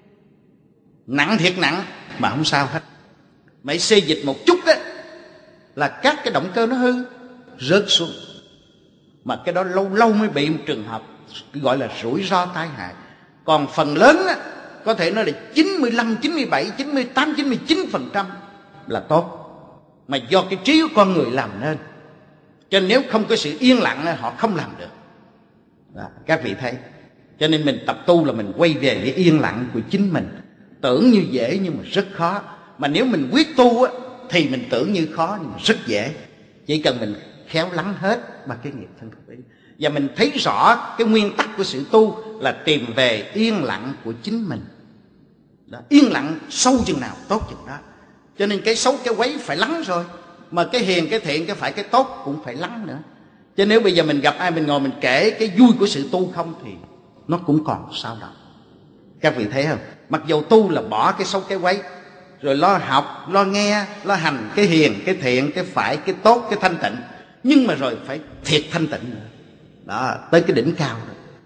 C: nặng thiệt nặng mà không sao hết. Mấy xê dịch một chút á là các cái động cơ nó hư rớt xuống, mà cái đó lâu lâu mới bị một trường hợp gọi là rủi ro tai hại. Còn phần lớn á, có thể nói là 95, 97, 98, 99% là tốt, mà do cái trí của con người làm nên. Cho nên nếu không có sự yên lặng họ không làm được đó, các vị thấy. Cho nên mình tập tu là mình quay về cái yên lặng của chính mình. Tưởng như dễ nhưng mà rất khó. Mà nếu mình quyết tu á, thì mình tưởng như khó nhưng mà rất dễ. Chỉ cần mình khéo lắng hết bằng cái nghiệp thân khẩu ý. Và mình thấy rõ cái nguyên tắc của sự tu là tìm về yên lặng của chính mình đó. Yên lặng sâu chừng nào tốt chừng đó. Cho nên cái xấu cái quấy phải lắng rồi, mà cái hiền cái thiện cái phải cái tốt cũng phải lắng nữa. Chứ nếu bây giờ mình gặp ai mình ngồi mình kể cái vui của sự tu không thì nó cũng còn sao động. Các vị thấy không, mặc dù tu là bỏ cái xấu cái quấy, rồi lo học, lo nghe, lo hành cái hiền, cái thiện, cái phải, cái tốt, cái thanh tịnh, nhưng mà rồi phải thiệt thanh tịnh nữa đó, tới cái đỉnh cao rồi.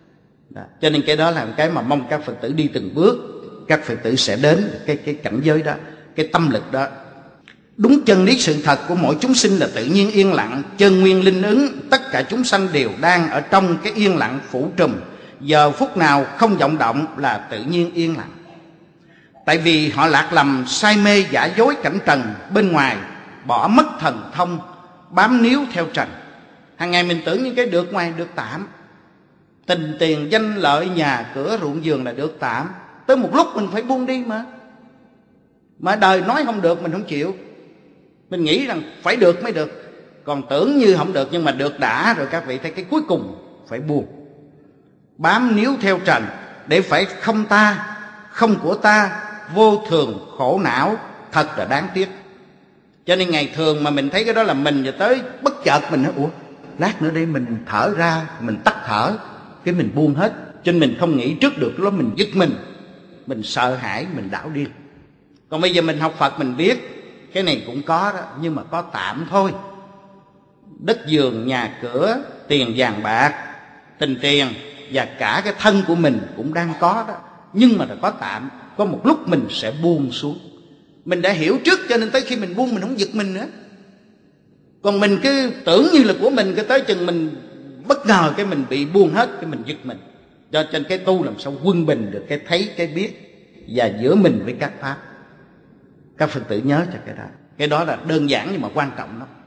C: Đó. Cho nên cái đó là cái mà mong các Phật tử đi từng bước, các Phật tử sẽ đến cái cảnh giới đó, cái tâm lực đó. Đúng chân lý sự thật của mỗi chúng sinh là tự nhiên yên lặng, chân nguyên linh ứng, tất cả chúng sanh đều đang ở trong cái yên lặng phủ trùm, giờ phút nào không vọng động là tự nhiên yên lặng. Tại vì họ lạc lầm say mê giả dối cảnh trần bên ngoài, bỏ mất thần thông, bám níu theo trần. Hàng ngày mình tưởng những cái được ngoài được tạm, tình tiền danh lợi nhà cửa ruộng vườn là được tạm, tới một lúc mình phải buông đi mà đời nói không được mình không chịu, mình nghĩ rằng phải được mới được, còn tưởng như không được nhưng mà được đã rồi. Các vị thấy cái cuối cùng phải buông, bám níu theo trần để phải không ta, không của ta, vô thường khổ não, thật là đáng tiếc. Cho nên ngày thường mà mình thấy cái đó là mình, và tới bất chợt mình nói ủa lát nữa đây mình thở ra, mình tắt thở, cái mình buông hết. Cho nên mình không nghĩ trước được, lúc mình giật mình sợ hãi, mình đảo điên. Còn bây giờ mình học Phật mình biết cái này cũng có đó, nhưng mà có tạm thôi. Đất vườn, nhà cửa, tiền vàng bạc, tình tiền và cả cái thân của mình cũng đang có đó, nhưng mà là có tạm. Có một lúc mình sẽ buông xuống. Mình đã hiểu trước cho nên tới khi mình buông mình không giật mình nữa. Còn mình cứ tưởng như là của mình, cái tới chừng mình bất ngờ cái mình bị buông hết, cái mình giật mình. Cho nên cái tu làm sao quân bình được cái thấy cái biết và giữa mình với các pháp. Các Phật tử nhớ cho cái đó. Cái đó là đơn giản nhưng mà quan trọng lắm.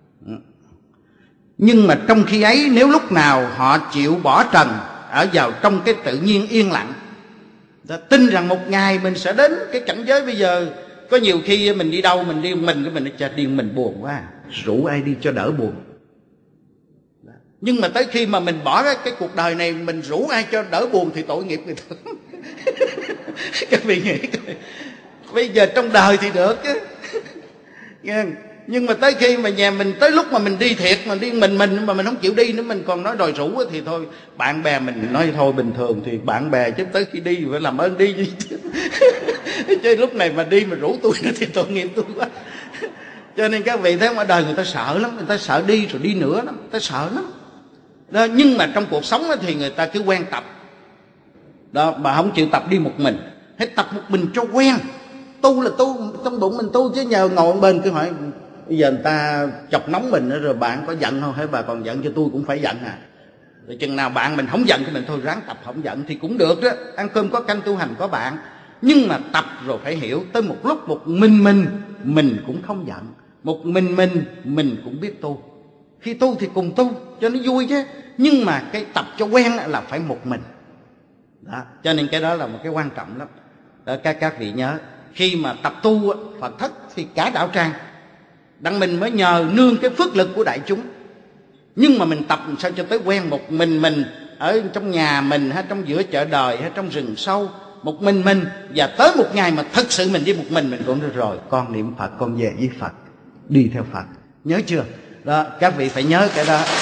C: Nhưng mà trong khi ấy, nếu lúc nào họ chịu bỏ trần, ở vào trong cái tự nhiên yên lặng, tin rằng một ngày mình sẽ đến cái cảnh giới. Bây giờ có nhiều khi mình đi đâu, mình đi mình cái mình đi mình buồn quá, rủ ai đi cho đỡ buồn. Nhưng mà tới khi mà mình bỏ cái cuộc đời này, mình rủ ai cho đỡ buồn thì tội nghiệp người ta. Các vị nghĩ bây giờ trong đời thì được chứ, nhưng mà tới khi mà nhà mình, tới lúc mà mình đi thiệt, mà đi mình mà mình không chịu đi nữa, mình còn nói đòi rủ thì thôi. Bạn bè mình nói thôi bình thường thì bạn bè, chứ tới khi đi phải làm ơn đi chứ lúc này mà đi mà rủ tôi nữa thì tội nghiệp tôi quá. Cho nên các vị thấy ở đời người ta sợ lắm, người ta sợ đi rồi đi nữa lắm, người ta sợ lắm đó. Nhưng mà trong cuộc sống thì người ta cứ quen tập đó, mà không chịu tập đi một mình. Hãy tập một mình cho quen. Tu là tu trong bụng mình tu, chứ nhờ ngồi bên cứ hỏi bây giờ người ta chọc nóng mình rồi bạn có giận không, hay bà còn giận cho tôi cũng phải giận à. Rồi chừng nào bạn mình không giận thì mình thôi ráng tập không giận thì cũng được đó. Ăn cơm có canh, tu hành có bạn. Nhưng mà tập rồi phải hiểu tới một lúc một mình cũng không giận, một mình cũng biết tu. Khi tu thì cùng tu cho nó vui chứ, nhưng mà cái tập cho quen là phải một mình đó. Cho nên cái đó là một cái quan trọng lắm đó. Các vị nhớ, khi mà tập tu Phật thất thì cả đạo tràng đặng mình mới nhờ nương cái phước lực của đại chúng. Nhưng mà mình tập làm sao cho tới quen một mình ở trong nhà mình, hay trong giữa chợ đời, hay trong rừng sâu, một mình và tới một ngày mà thật sự mình đi một mình cũng được rồi, con niệm Phật, con về với Phật, đi theo Phật. Nhớ chưa đó? Các vị phải nhớ cái đó.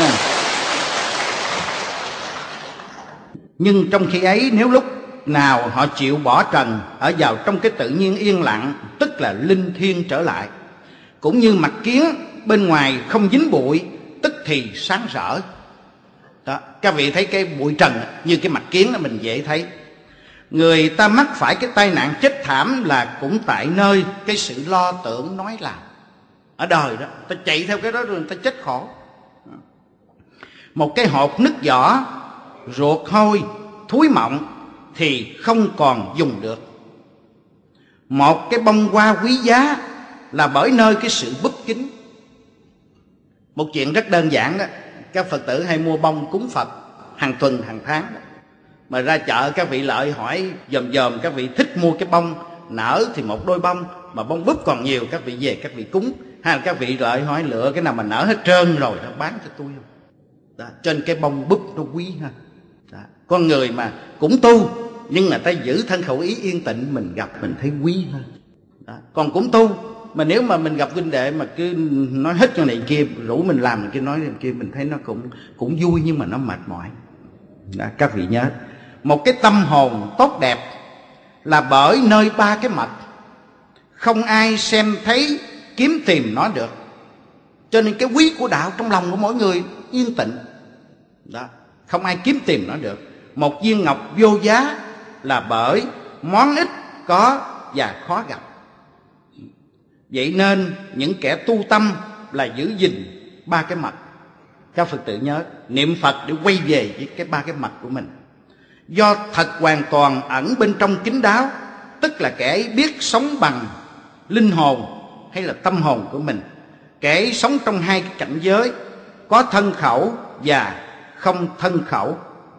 C: Nhưng trong khi ấy, nếu lúc nào họ chịu bỏ trần, ở vào trong cái tự nhiên yên lặng, tức là linh thiêng trở lại, cũng như mặt kiến bên ngoài không dính bụi, tức thì sáng rỡ đó. Các vị thấy cái bụi trần như cái mặt kiến đó mình dễ thấy. Người ta mắc phải cái tai nạn chết thảm là cũng tại nơi cái sự lo tưởng nói làm ở đời đó. Ta chạy theo cái đó rồi người ta chết khổ. Một cái hộp nứt vỏ, ruột hôi, thúi mọng thì không còn dùng được. Một cái bông hoa quý giá là bởi nơi cái sự bất kính. Một chuyện rất đơn giản đó. Các Phật tử hay mua bông cúng Phật hàng tuần hàng tháng đó. Mà ra chợ các vị lợi hỏi dòm các vị thích mua cái bông nở thì một đôi bông, mà bông búp còn nhiều các vị về các vị cúng. Hay là các vị lợi hỏi lựa cái nào mà nở hết trơn rồi nó bán cho tôi không đó. Trên cái bông búp nó quý ha đó. Con người mà cũng tu nhưng mà ta giữ thân khẩu ý yên tịnh, mình gặp mình thấy quý hơn đó. Còn cũng tu mà nếu mà mình gặp huynh đệ mà cứ nói hết cho này kia, rủ mình làm này kia nói này kia, mình thấy nó cũng vui nhưng mà nó mệt mỏi đó. Các vị nhớ, một cái tâm hồn tốt đẹp là bởi nơi ba cái mật, không ai xem thấy kiếm tìm nó được. Cho nên cái quý của đạo trong lòng của mỗi người yên tịnh đó, không ai kiếm tìm nó được. Một viên ngọc vô giá là bởi món ít có và khó gặp. Vậy nên những kẻ tu tâm là giữ gìn ba cái mật. Các Phật tử nhớ, niệm Phật để quay về với cái ba cái mật của mình. Do thật hoàn toàn ẩn bên trong kín đáo, tức là kẻ ấy biết sống bằng linh hồn hay là tâm hồn của mình. Kẻ ấy sống trong hai cái cảnh giới, có thân khẩu và không thân khẩu.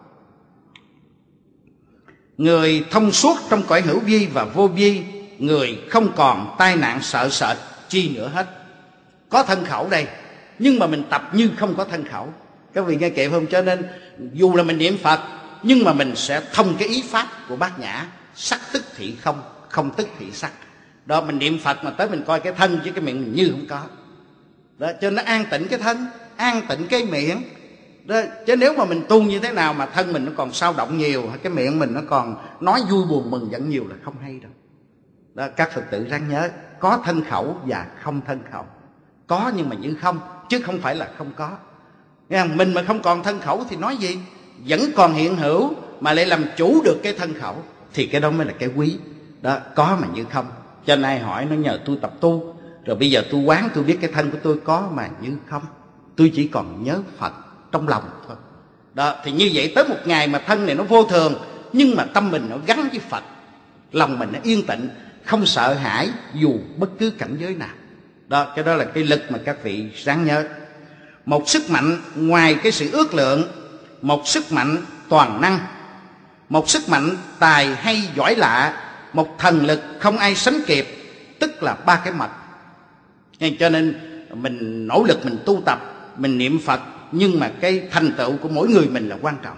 C: Người thông suốt trong cõi hữu vi và vô vi, người không còn tai nạn sợ sệt chi nữa hết. Có thân khẩu đây, nhưng mà mình tập như không có thân khẩu. Các vị nghe kịp không? Cho nên dù là mình niệm Phật, nhưng mà mình sẽ thông cái ý pháp của Bát Nhã. Sắc tức thị không, không tức thị sắc. Đó, mình niệm Phật mà tới mình coi cái thân chứ cái miệng mình như không có. Đó, cho nên nó an tịnh cái thân, an tịnh cái miệng. Đó, chứ nếu mà mình tu như thế nào mà thân mình nó còn sao động nhiều, cái miệng mình nó còn nói vui buồn mừng giận nhiều là không hay đâu. Đó, các Phật tử ráng nhớ, có thân khẩu và không thân khẩu. Có nhưng mà như không, chứ không phải là không có. Nghe không? Mình mà không còn thân khẩu thì nói gì? Vẫn còn hiện hữu mà lại làm chủ được cái thân khẩu, thì cái đó mới là cái quý. Đó, có mà như không. Cho nên ai hỏi nó nhờ tôi tập tu, rồi bây giờ tôi quán tôi biết cái thân của tôi có mà như không. Tôi chỉ còn nhớ Phật trong lòng thôi. Đó, thì như vậy tới một ngày mà thân này nó vô thường, nhưng mà tâm mình nó gắn với Phật, lòng mình nó yên tịnh, không sợ hãi dù bất cứ cảnh giới nào. Đó, cái đó là cái lực mà các vị ráng nhớ. Một sức mạnh ngoài cái sự ước lượng, một sức mạnh toàn năng, một sức mạnh tài hay giỏi lạ, một thần lực không ai sánh kịp, tức là ba cái mật. Cho nên mình nỗ lực mình tu tập, mình niệm Phật, nhưng mà cái thành tựu của mỗi người mình là quan trọng.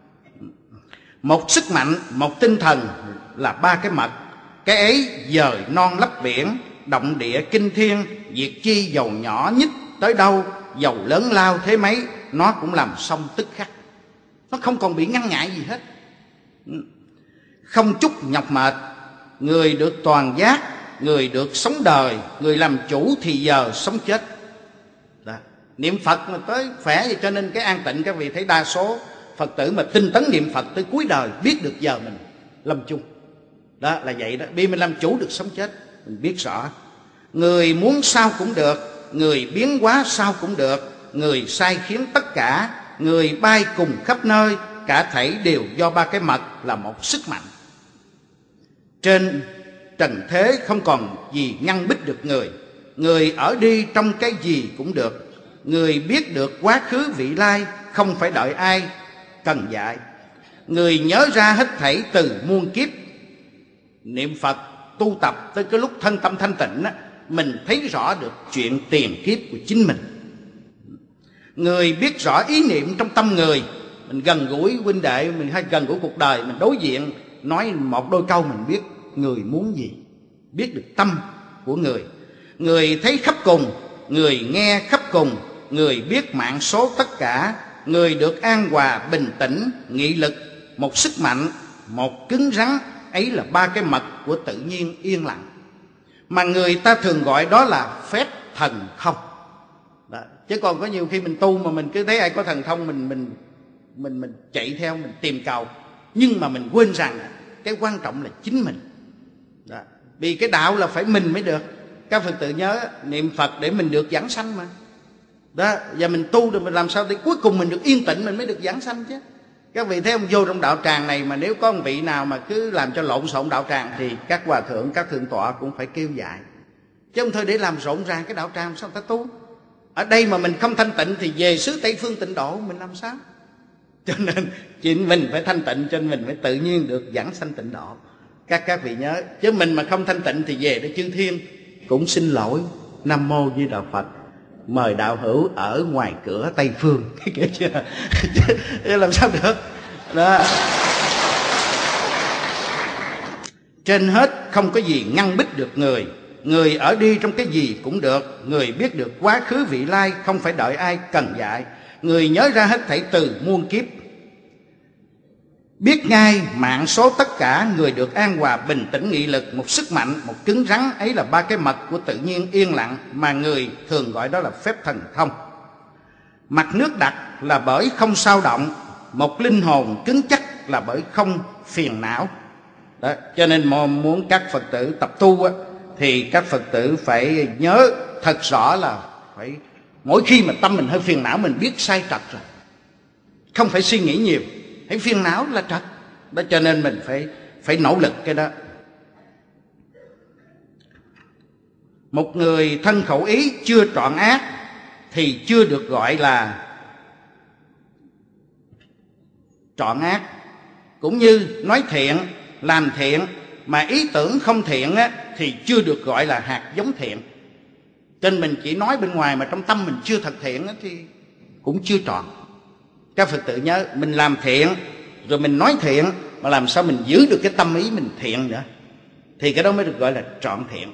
C: Một sức mạnh, một tinh thần là ba cái mật. Cái ấy dời non lấp biển, động địa kinh thiên, việc chi dầu nhỏ nhích tới đâu, dầu lớn lao thế mấy, nó cũng làm xong tức khắc. Nó không còn bị ngăn ngại gì hết. Không chút nhọc mệt, người được toàn giác, người được sống đời, người làm chủ thì giờ sống chết. Đó. Niệm Phật mà tới khỏe vậy, cho nên cái an tịnh các vị thấy đa số Phật tử mà tinh tấn niệm Phật tới cuối đời biết được giờ mình lâm chung. Đó là vậy đó, vì mình làm chủ được sống chết, mình biết rõ. Người muốn sao cũng được, người biến hóa sao cũng được, người sai khiến tất cả, người bay cùng khắp nơi, cả thảy đều do ba cái mật là một sức mạnh. Trên trần thế không còn gì ngăn bích được người. Người ở đi trong cái gì cũng được, người biết được quá khứ vị lai, không phải đợi ai cần dạy. Người nhớ ra hết thảy từ muôn kiếp. Niệm Phật tu tập tới cái lúc thân tâm thanh tịnh á, mình thấy rõ được chuyện tiền kiếp của chính mình. Người biết rõ ý niệm trong tâm người. Mình gần gũi huynh đệ, mình hay gần gũi cuộc đời, mình đối diện nói một đôi câu mình biết người muốn gì, biết được tâm của người. Người thấy khắp cùng, người nghe khắp cùng, người biết mạng số tất cả, người được an hòa bình tĩnh, nghị lực, một sức mạnh, một cứng rắn. Ấy là ba cái mật của tự nhiên yên lặng, mà người ta thường gọi đó là phép thần thông. Đó. Chứ còn có nhiều khi mình tu mà mình cứ thấy ai có thần thông mình chạy theo, mình tìm cầu, nhưng mà mình quên rằng cái quan trọng là chính mình. Đó. Vì cái đạo là phải mình mới được. Các Phật tử nhớ niệm Phật để mình được giảng sanh mà. Đó, và mình tu rồi mình làm sao để cuối cùng mình được yên tĩnh, mình mới được giảng sanh chứ. Các vị thấy không, vô trong đạo tràng này mà nếu có một vị nào mà cứ làm cho lộn xộn đạo tràng thì các hòa thượng, các thượng tọa cũng phải kêu dạy. Chứ không thôi để làm rộn ràng cái đạo tràng sao ta tu. Ở đây mà mình không thanh tịnh thì về xứ Tây Phương Tịnh Độ mình làm sao. Cho nên chuyện mình phải thanh tịnh, cho nên mình phải tự nhiên được giảng sanh tịnh độ. Các vị nhớ, chứ mình mà không thanh tịnh thì về để chư thiên cũng xin lỗi. Nam mô Di Đà Phật, mời đạo hữu ở ngoài cửa Tây Phương. Kiểu chưa? Làm sao được. Đó. Trên hết không có gì ngăn bích được người. Người ở đi trong cái gì cũng được, người biết được quá khứ vị lai, không phải đợi ai cần dạy. Người nhớ ra hết thảy từ muôn kiếp, biết ngay mạng số tất cả, người được an hòa bình tĩnh nghị lực, một sức mạnh, một cứng rắn. Ấy là ba cái mật của tự nhiên yên lặng, mà người thường gọi đó là phép thần thông. Mặt nước đặc là bởi không sao động, một linh hồn cứng chắc là bởi không phiền não. Đó, cho nên muốn các Phật tử tập tu á, thì các Phật tử phải nhớ thật rõ là phải mỗi khi mà tâm mình hơi phiền não, mình biết sai trật rồi, không phải suy nghĩ nhiều, hãy phiền não là trật. Đó, cho nên mình phải nỗ lực cái đó. Một người thân khẩu ý chưa trọn ác thì chưa được gọi là trọn ác. Cũng như nói thiện, làm thiện mà ý tưởng không thiện á, thì chưa được gọi là hạt giống thiện. Cho nên mình chỉ nói bên ngoài mà trong tâm mình chưa thật thiện á, thì cũng chưa trọn. Các Phật tử nhớ, mình làm thiện rồi mình nói thiện, mà làm sao mình giữ được cái tâm ý mình thiện nữa, thì cái đó mới được gọi là trọn thiện.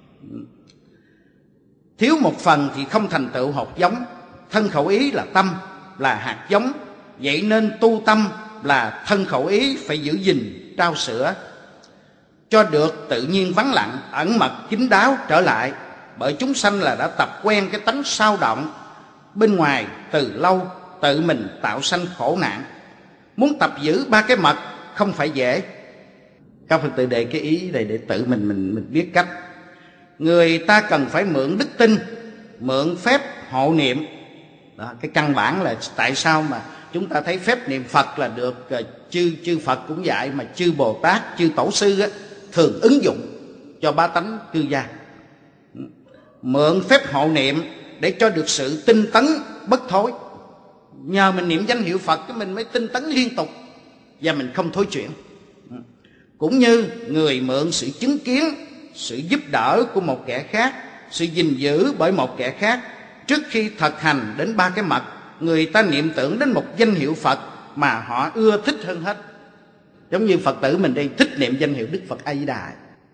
C: Thiếu một phần thì không thành tựu hột giống. Thân khẩu ý là tâm, là hạt giống. Vậy nên tu tâm là thân khẩu ý phải giữ gìn, trao sữa, cho được tự nhiên vắng lặng, ẩn mật kín đáo trở lại. Bởi chúng sanh là đã tập quen cái tánh sao động bên ngoài từ lâu, tự mình tạo sanh khổ nạn. Muốn tập giữ ba cái mật không phải dễ. Các Phật tử để cái ý này để tự mình biết cách. Người ta cần phải mượn đức tin, mượn phép hộ niệm. Đó, cái căn bản là tại sao mà chúng ta thấy phép niệm Phật là được chư Phật cũng dạy, mà chư Bồ Tát, chư Tổ sư á, thường ứng dụng cho bá tánh cư gia. Mượn phép hộ niệm để cho được sự tinh tấn bất thối. Nhờ mình niệm danh hiệu Phật mình mới tinh tấn liên tục và mình không thối chuyển. Cũng như người mượn sự chứng kiến, sự giúp đỡ của một kẻ khác, sự gìn giữ bởi một kẻ khác. Trước khi thực hành đến ba cái mật, người ta niệm tưởng đến một danh hiệu Phật mà họ ưa thích hơn hết. Giống như Phật tử mình đây thích niệm danh hiệu Đức Phật A Di Đà,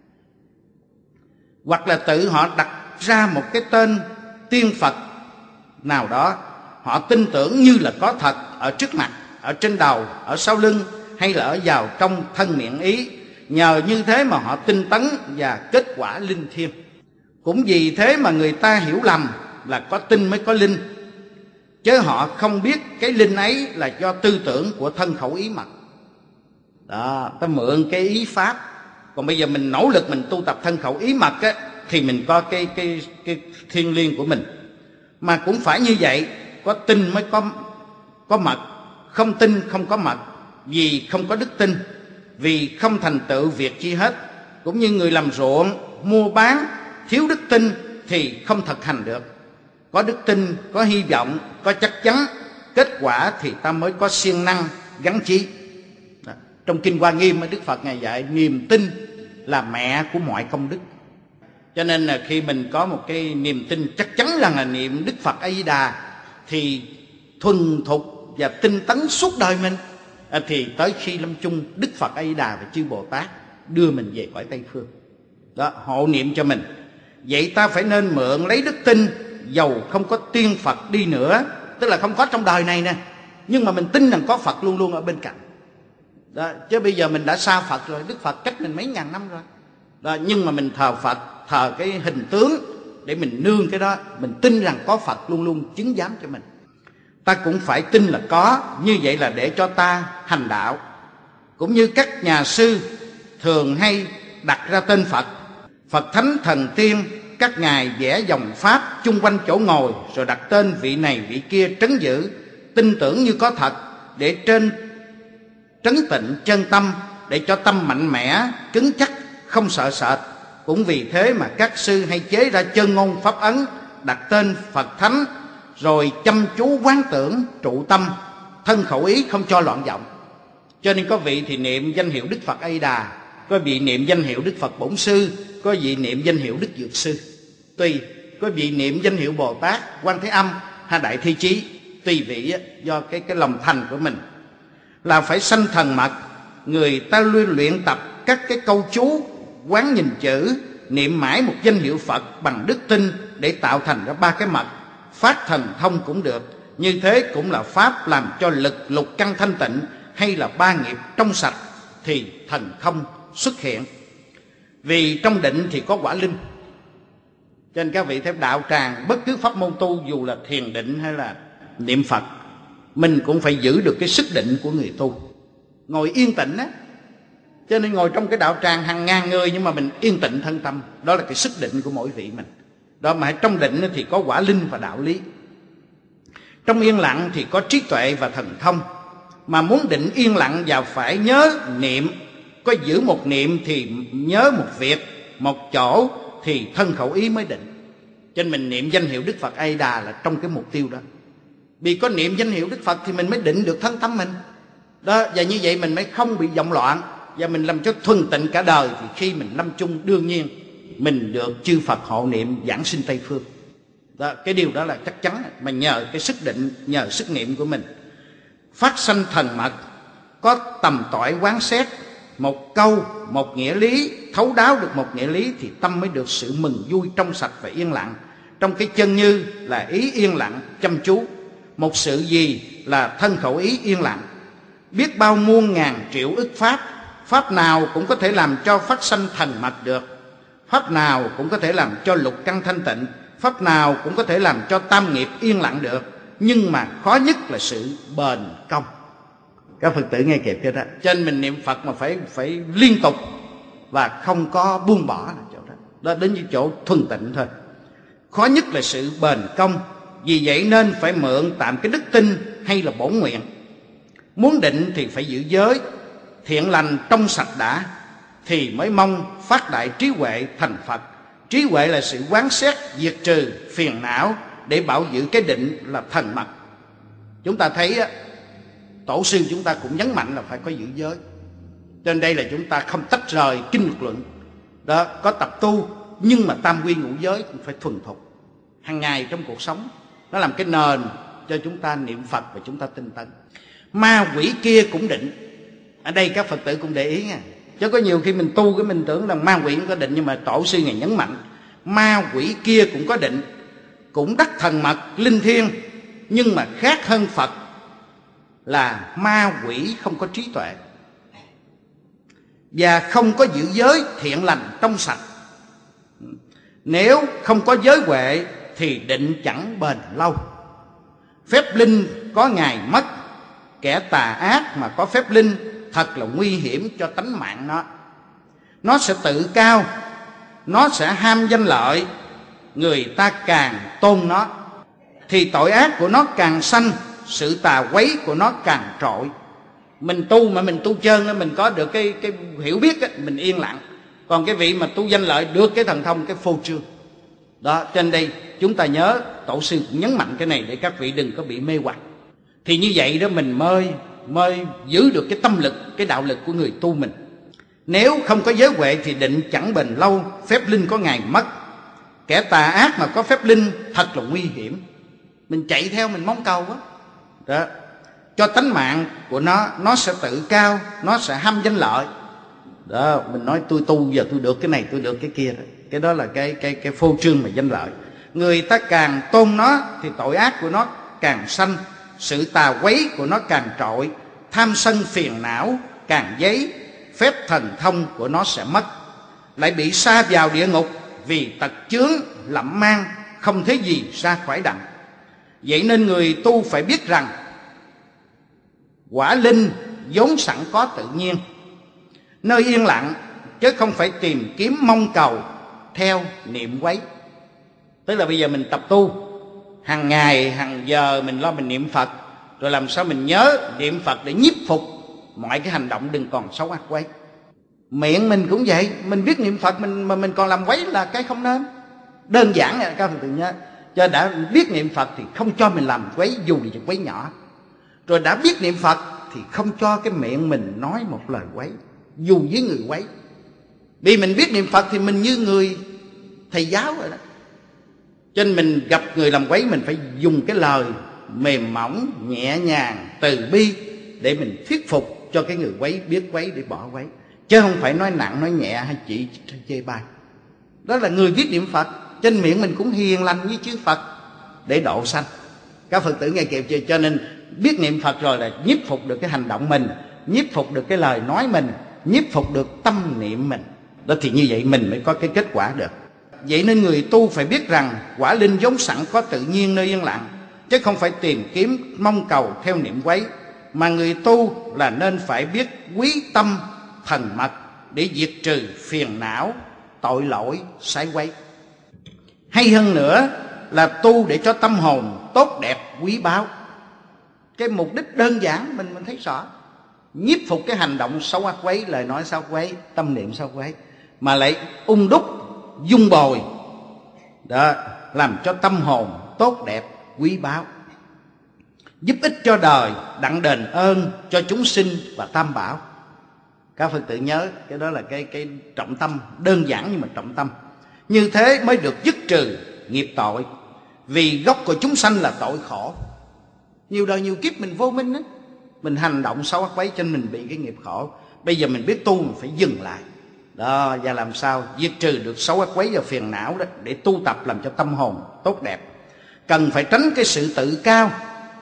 C: hoặc là tự họ đặt ra một cái tên tiên Phật nào đó, họ tin tưởng như là có thật ở trước mặt, ở trên đầu, ở sau lưng, hay là ở vào trong thân miệng ý. Nhờ như thế mà họ tinh tấn và kết quả linh thiêng. Cũng vì thế mà người ta hiểu lầm là có tin mới có linh, chứ họ không biết cái linh ấy là do tư tưởng của thân khẩu ý mật. Đó, ta mượn cái ý pháp. Còn bây giờ mình nỗ lực mình tu tập thân khẩu ý mật á, thì mình có cái thiêng liêng của mình. Mà cũng phải như vậy, có tin mới có mật, không tin không có mật. Vì không có đức tin, vì không thành tựu việc chi hết. Cũng như người làm ruộng, mua bán, thiếu đức tin thì không thực hành được. Có đức tin, có hy vọng, có chắc chắn, kết quả thì ta mới có siêng năng gắn chí. Đó. Trong Kinh Hoa Nghiêm Đức Phật Ngài dạy niềm tin là mẹ của mọi công đức. Cho nên là khi mình có một cái niềm tin chắc chắn rằng là niệm Đức Phật A Di Đà thì thuần thục và tinh tấn suốt đời mình, thì tới khi lâm chung Đức Phật A Di Đà và chư Bồ Tát đưa mình về cõi Tây Phương. Đó, hộ niệm cho mình. Vậy ta phải nên mượn lấy đức tin, dầu không có tiên Phật đi nữa, tức là không có trong đời này nè, nhưng mà mình tin rằng có Phật luôn luôn ở bên cạnh. Đó, chứ bây giờ mình đã xa Phật rồi, Đức Phật cách mình mấy ngàn năm rồi. Đó, nhưng mà mình thờ Phật, thờ cái hình tướng để mình nương cái đó. Mình tin rằng có Phật luôn luôn chứng giám cho mình. Ta cũng phải tin là có, như vậy là để cho ta hành đạo. Cũng như các nhà sư thường hay đặt ra tên Phật, Phật Thánh Thần Tiên, các ngài vẽ dòng pháp chung quanh chỗ ngồi, rồi đặt tên vị này vị kia trấn giữ, tin tưởng như có thật, để trên trấn tịnh chân tâm, để cho tâm mạnh mẽ, cứng chắc, không sợ sệt. Cũng vì thế mà các sư hay chế ra chân ngôn pháp ấn, đặt tên Phật Thánh, rồi chăm chú quán tưởng trụ tâm, thân khẩu ý không cho loạn vọng. Cho nên có vị thì niệm danh hiệu Đức Phật A Di Đà, có vị niệm danh hiệu Đức Phật Bổn Sư, có vị niệm danh hiệu Đức Dược Sư. Tùy, có vị niệm danh hiệu Bồ Tát, Quan Thế Âm hay Đại Thi Chí. Tùy vị do cái lòng thành của mình. Là phải sanh thần mật. Người ta luyện tập các cái câu chú, quán nhìn chữ, niệm mãi một danh hiệu Phật bằng đức tin để tạo thành ra ba cái mật. Phát thần thông cũng được. Như thế cũng là pháp làm cho lực lục căn thanh tịnh, hay là ba nghiệp trong sạch thì thần thông xuất hiện. Vì trong định thì có quả linh. Cho nên các vị theo đạo tràng, bất cứ pháp môn tu, dù là thiền định hay là niệm Phật, mình cũng phải giữ được cái sức định của người tu. ngồi yên tĩnh á. Cho nên ngồi trong cái đạo tràng hàng ngàn người nhưng mà mình yên tĩnh thân tâm, đó là cái sức định của mỗi vị mình. Đó mà trong định thì có quả linh và đạo lý, trong yên lặng thì có trí tuệ và thần thông. Mà muốn định yên lặng và phải nhớ niệm, có giữ một niệm thì nhớ một việc, một chỗ thì thân khẩu ý mới định. Cho nên mình niệm danh hiệu Đức Phật A Đà là trong cái mục tiêu đó. Vì có niệm danh hiệu Đức Phật thì mình mới định được thân tâm mình đó, và như vậy mình mới không bị vọng loạn, và mình làm cho thuần tịnh cả đời. Thì khi mình lâm chung đương nhiên mình được chư Phật hộ niệm giảng sinh Tây Phương đó. Cái điều đó là chắc chắn, mà nhờ cái sức định, nhờ sức niệm của mình. Phát sanh thần mật, có tầm tỏi quán xét một câu, một nghĩa lý, thấu đáo được một nghĩa lý thì tâm mới được sự mừng vui trong sạch và yên lặng. Trong cái chân như là ý yên lặng chăm chú, một sự gì là thân khẩu ý yên lặng. Biết bao muôn ngàn triệu ức pháp, pháp nào cũng có thể làm cho phát sanh thần mật được, pháp nào cũng có thể làm cho lục căn thanh tịnh, pháp nào cũng có thể làm cho tam nghiệp yên lặng được. Nhưng mà khó nhất là sự bền công. Các Phật tử nghe kịp chưa đó? Cho nên mình niệm Phật mà phải liên tục và không có buông bỏ là chỗ đó. Đó đến những chỗ thuần tịnh thôi. Khó nhất là sự bền công. Vì vậy nên phải mượn tạm cái đức tin hay là bổn nguyện. Muốn định thì phải giữ giới, thiện lành trong sạch đã, thì mới mong phát đại trí huệ thành Phật. Trí huệ là sự quán xét, diệt trừ phiền não để bảo giữ cái định là thần mật. Chúng ta thấy tổ sư chúng ta cũng nhấn mạnh là phải có giữ giới. Trên đây là chúng ta không tách rời kinh luật luận đó, có tập tu nhưng mà tam quy ngũ giới cũng phải thuần thục hàng ngày trong cuộc sống. Nó làm cái nền cho chúng ta niệm Phật và chúng ta tinh tấn. Ma quỷ kia cũng định. Ở đây các Phật tử cũng để ý nha, chứ có nhiều khi mình tu cái mình tưởng là ma quỷ cũng có định, nhưng mà tổ sư Ngài nhấn mạnh ma quỷ kia cũng có định, cũng đắc thần mật linh thiêng, nhưng mà khác hơn Phật là ma quỷ không có trí tuệ và không có giữ giới thiện lành trong sạch. Nếu không có giới huệ thì định chẳng bền lâu. Phép linh có ngày mất, kẻ tà ác mà có phép linh thật là nguy hiểm cho tánh mạng nó. Nó sẽ tự cao, nó sẽ ham danh lợi, người ta càng tôn nó thì tội ác của nó càng sanh, sự tà quấy của nó càng trội. Mình tu mà mình tu trơn, mình có được cái hiểu biết á, mình yên lặng. Còn cái vị mà tu danh lợi được cái thần thông, cái phô trương đó. Trên đây chúng ta nhớ tổ sư cũng nhấn mạnh cái này để các vị đừng có bị mê hoặc. Thì như vậy đó mình mới giữ được cái tâm lực, cái đạo lực của người tu mình. Nếu không có giới huệ thì định chẳng bền lâu, phép linh có ngày mất. Kẻ tà ác mà có phép linh thật là nguy hiểm. Mình chạy theo mình mong cầu đó, cho tánh mạng của nó sẽ tự cao, nó sẽ ham danh lợi đó. Mình nói tôi tu giờ tôi được cái này, tôi được cái kia đó. Cái đó là cái phô trương mà danh lợi. Người ta càng tôn nó thì tội ác của nó càng sanh, sự tà quấy của nó càng trội, tham sân phiền não càng dấy, phép thần thông của nó sẽ mất, lại bị sa vào địa ngục vì tật chướng lẫm mang, không thấy gì ra khỏi đặng. Vậy nên người tu phải biết rằng quả linh vốn sẵn có tự nhiên, nơi yên lặng chứ không phải tìm kiếm mong cầu theo niệm quấy. Tức là bây giờ mình tập tu hàng ngày hàng giờ mình lo mình niệm Phật, rồi làm sao mình nhớ niệm Phật để nhiếp phục mọi cái hành động đừng còn xấu ác quấy. Miệng mình cũng vậy, mình biết niệm Phật mà mình còn làm quấy là cái không nên. Đơn giản là các Phật tử nhớ, cho đã biết niệm Phật thì không cho mình làm quấy dù là quấy nhỏ. Rồi đã biết niệm Phật thì không cho cái miệng mình nói một lời quấy dù với người quấy. Vì mình biết niệm Phật thì mình như người thầy giáo rồi đó. Cho nên mình gặp người làm quấy mình phải dùng cái lời mềm mỏng, nhẹ nhàng, từ bi để mình thuyết phục cho cái người quấy biết quấy để bỏ quấy, chứ không phải nói nặng nói nhẹ hay chỉ chê bai. Đó là người biết niệm Phật, trên miệng mình cũng hiền lành với chư Phật để độ sanh. Các Phật tử nghe kịp chưa? Cho nên biết niệm Phật rồi là nhiếp phục được cái hành động mình, nhiếp phục được cái lời nói mình, nhiếp phục được tâm niệm mình. Đó thì như vậy mình mới có cái kết quả được. Vậy nên người tu phải biết rằng quả linh vốn sẵn có tự nhiên nơi yên lặng, chứ không phải tìm kiếm mong cầu theo niệm quấy. mà người tu là nên phải biết quý tâm thần mật để diệt trừ phiền não, tội lỗi, sai quấy. Hay hơn nữa là tu để cho tâm hồn tốt đẹp, quý báu. Cái mục đích đơn giản mình thấy rõ. Nhiếp phục cái hành động xấu ác quấy, lời nói xấu quấy, tâm niệm xấu quấy, mà lại đúc, dung bồi đó, làm cho tâm hồn tốt đẹp, quý báu, giúp ích cho đời, đặng đền ơn cho chúng sinh và tam bảo. Các Phật tử nhớ cái đó là cái trọng tâm, đơn giản nhưng mà trọng tâm. Như thế mới được dứt trừ nghiệp tội, vì gốc của chúng sanh là tội khổ. Nhiều đời nhiều kiếp mình vô minh á, mình hành động xấu ác quấy cho nên mình bị cái nghiệp khổ. Bây giờ mình biết tu mình phải dừng lại đó, và làm sao diệt trừ được xấu ác quấy và phiền não đó, để tu tập làm cho tâm hồn tốt đẹp. Cần phải tránh cái sự tự cao,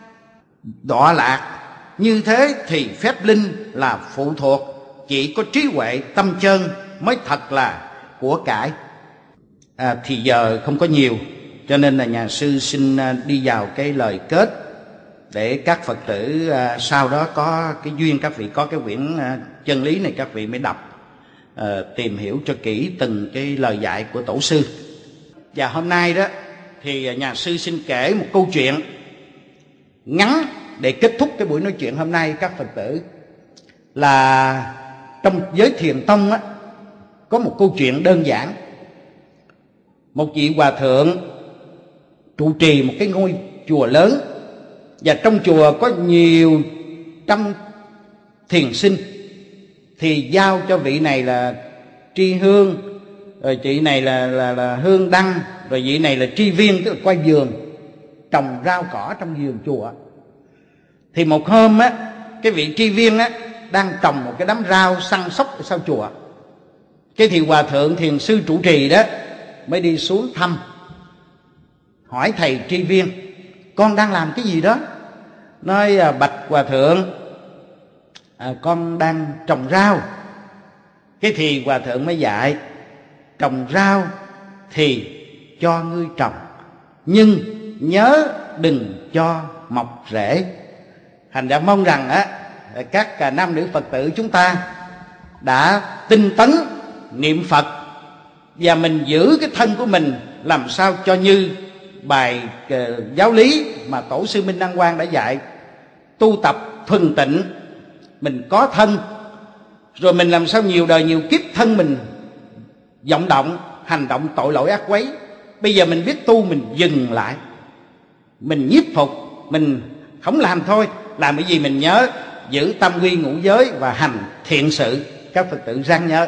C: đọa lạc. Như thế thì phép linh là phụ thuộc, chỉ có trí huệ tâm chân mới thật là của cải. Thì giờ không có nhiều, cho nên là nhà sư xin đi vào cái lời kết, để các Phật tử sau đó có cái duyên, các vị có cái quyển chân lý này, các vị mới đọc, tìm hiểu cho kỹ từng cái lời dạy của tổ sư. Và hôm nay đó thì nhà sư xin kể một câu chuyện ngắn để kết thúc cái buổi nói chuyện hôm nay các Phật tử. Là trong giới Thiền Tông á, có một câu chuyện đơn giản. Một vị hòa thượng trụ trì một cái ngôi chùa lớn, và trong chùa có nhiều trăm thiền sinh, thì giao cho vị này là tri hương, rồi chị này là hương đăng, rồi vị này là tri viên, tức là coi vườn, trồng rau cỏ trong vườn chùa. Thì một hôm á, cái vị tri viên á đang trồng một cái đám rau săn sóc ở sau chùa. Cái thì hòa thượng thiền sư trụ trì đó mới đi xuống thăm, hỏi thầy tri viên: con đang làm cái gì đó? Nói: bạch hòa thượng, con đang trồng rau. Cái thì hòa thượng mới dạy: trồng rau thì cho ngươi trồng, nhưng nhớ đừng cho mọc rễ. Thành ra mong rằng á, các nam nữ Phật tử chúng ta đã tinh tấn niệm Phật, và mình giữ cái thân của mình làm sao cho như bài giáo lý mà tổ sư Minh Đăng Quang đã dạy: tu tập thuần tịnh. Mình có thân, rồi mình làm sao nhiều đời nhiều kiếp thân mình vọng động, hành động tội lỗi ác quấy. Bây giờ mình biết tu, mình dừng lại, mình nhiếp phục, mình không làm thôi. Làm cái gì mình nhớ giữ tam quy ngũ giới và hành thiện sự. Các Phật tử ráng nhớ.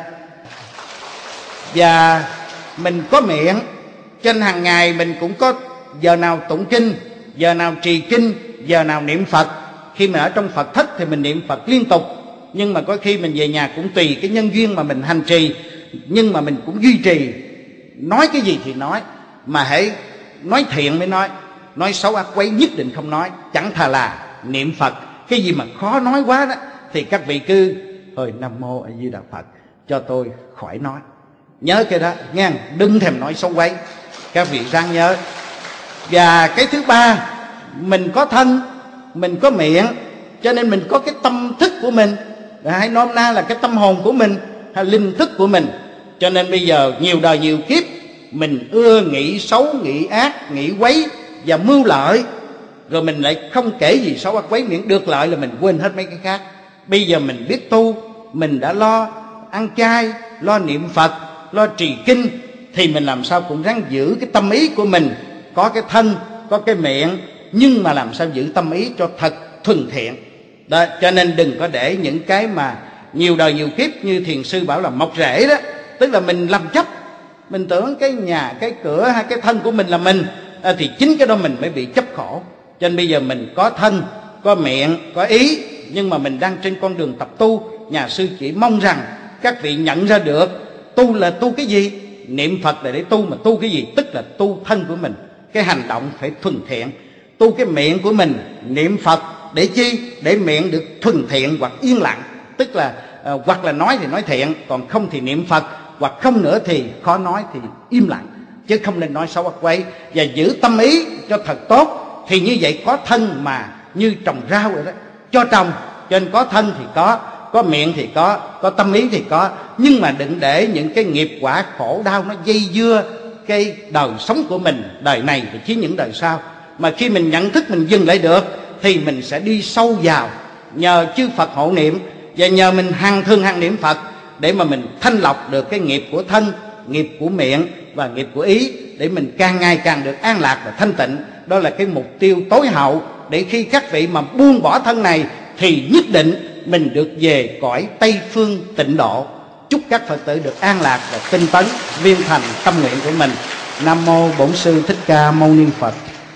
C: Và mình có miệng, trên hàng ngày mình cũng có giờ nào tụng kinh, giờ nào trì kinh, giờ nào niệm Phật. Khi mà ở trong Phật thất thì mình niệm Phật liên tục, nhưng mà có khi mình về nhà cũng tùy cái nhân duyên mà mình hành trì, nhưng mà mình cũng duy trì. Nói cái gì thì nói, mà hãy nói thiện mới nói xấu ác quấy nhất định không nói. Chẳng thà là niệm Phật. Cái gì mà khó nói quá đó thì các vị cứ thôi Nam Mô A Di Đà Phật cho tôi khỏi nói. Nhớ cái đó nghe, đừng thèm nói xấu quấy. Các vị ráng nhớ. Và cái thứ ba, mình có thân, mình có miệng, cho nên mình có cái tâm thức của mình, hay nôm na là cái tâm hồn của mình, hay linh thức của mình. Cho nên bây giờ nhiều đời nhiều kiếp mình ưa nghĩ xấu, nghĩ ác, nghĩ quấy và mưu lợi, rồi mình lại không kể gì xấu ác quấy, miễn được lợi là mình quên hết mấy cái khác. Bây giờ mình biết tu, mình đã lo ăn chay, lo niệm Phật, lo trì kinh, thì mình làm sao cũng ráng giữ cái tâm ý của mình. Có cái thân, có cái miệng, nhưng mà làm sao giữ tâm ý cho thật thuần thiện đó. Cho nên đừng có để những cái mà nhiều đời nhiều kiếp như thiền sư bảo là mọc rễ đó, tức là mình làm chấp, mình tưởng cái nhà, cái cửa hay cái thân của mình là mình, thì chính cái đó mình mới bị chấp khổ. Cho nên bây giờ mình có thân, có miệng, có ý, nhưng mà mình đang trên con đường tập tu. Nhà sư chỉ mong rằng các vị nhận ra được tu là tu cái gì. Niệm Phật là để tu, mà tu cái gì? Tức là tu thân của mình, cái hành động phải thuần thiện. Tu cái miệng của mình, niệm Phật để chi? Để miệng được thuần thiện hoặc yên lặng, tức là hoặc là nói thì nói thiện, còn không thì niệm Phật, hoặc không nữa thì khó nói thì im lặng, chứ không nên nói xấu ác quấy. Và giữ tâm ý cho thật tốt, thì như vậy có thân mà như trồng rau rồi đó. cho trồng. Cho nên có thân thì có miệng thì có tâm ý thì có, nhưng mà đừng để những cái nghiệp quả khổ đau nó dây dưa cái đời sống của mình, đời này và chỉ những đời sau. Mà khi mình nhận thức, mình dừng lại được thì mình sẽ đi sâu vào, nhờ chư Phật hộ niệm và nhờ mình thường hàng niệm Phật để mà mình thanh lọc được cái nghiệp của thân, nghiệp của miệng và nghiệp của ý, để mình càng ngày càng được an lạc và thanh tịnh. Đó là cái mục tiêu tối hậu, để khi các vị mà buông bỏ thân này thì nhất định mình được về cõi Tây Phương tịnh độ. Chúc các Phật tử được an lạc và tinh tấn, viên thành tâm nguyện của mình. Nam mô Bổn Sư Thích Ca Mâu Ni Phật.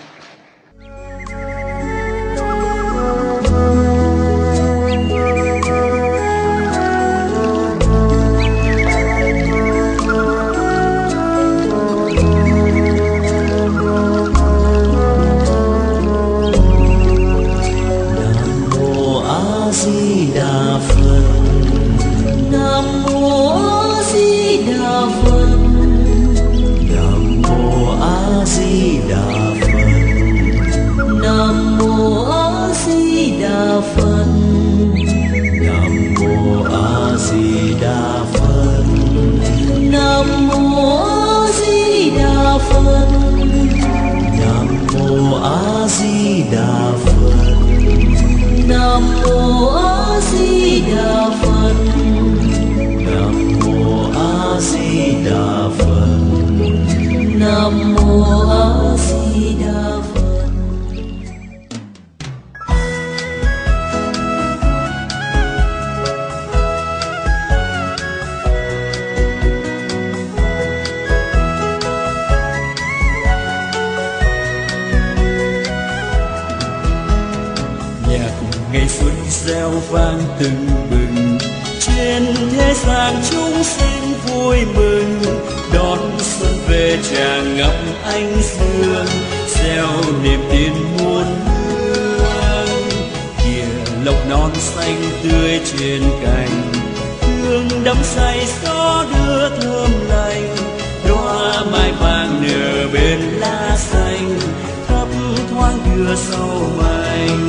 B: Ngày xuân reo vang tưng bừng, trên thế gian chúng sinh vui mừng. Đón xuân về tràn ngập ánh dương, gieo niềm tin muôn hương. Kìa lộc non xanh tươi trên cành, hương đắm say gió đưa thơm lành. Đóa mai vàng nở bên lá xanh, thấp thoáng đưa sâu manh.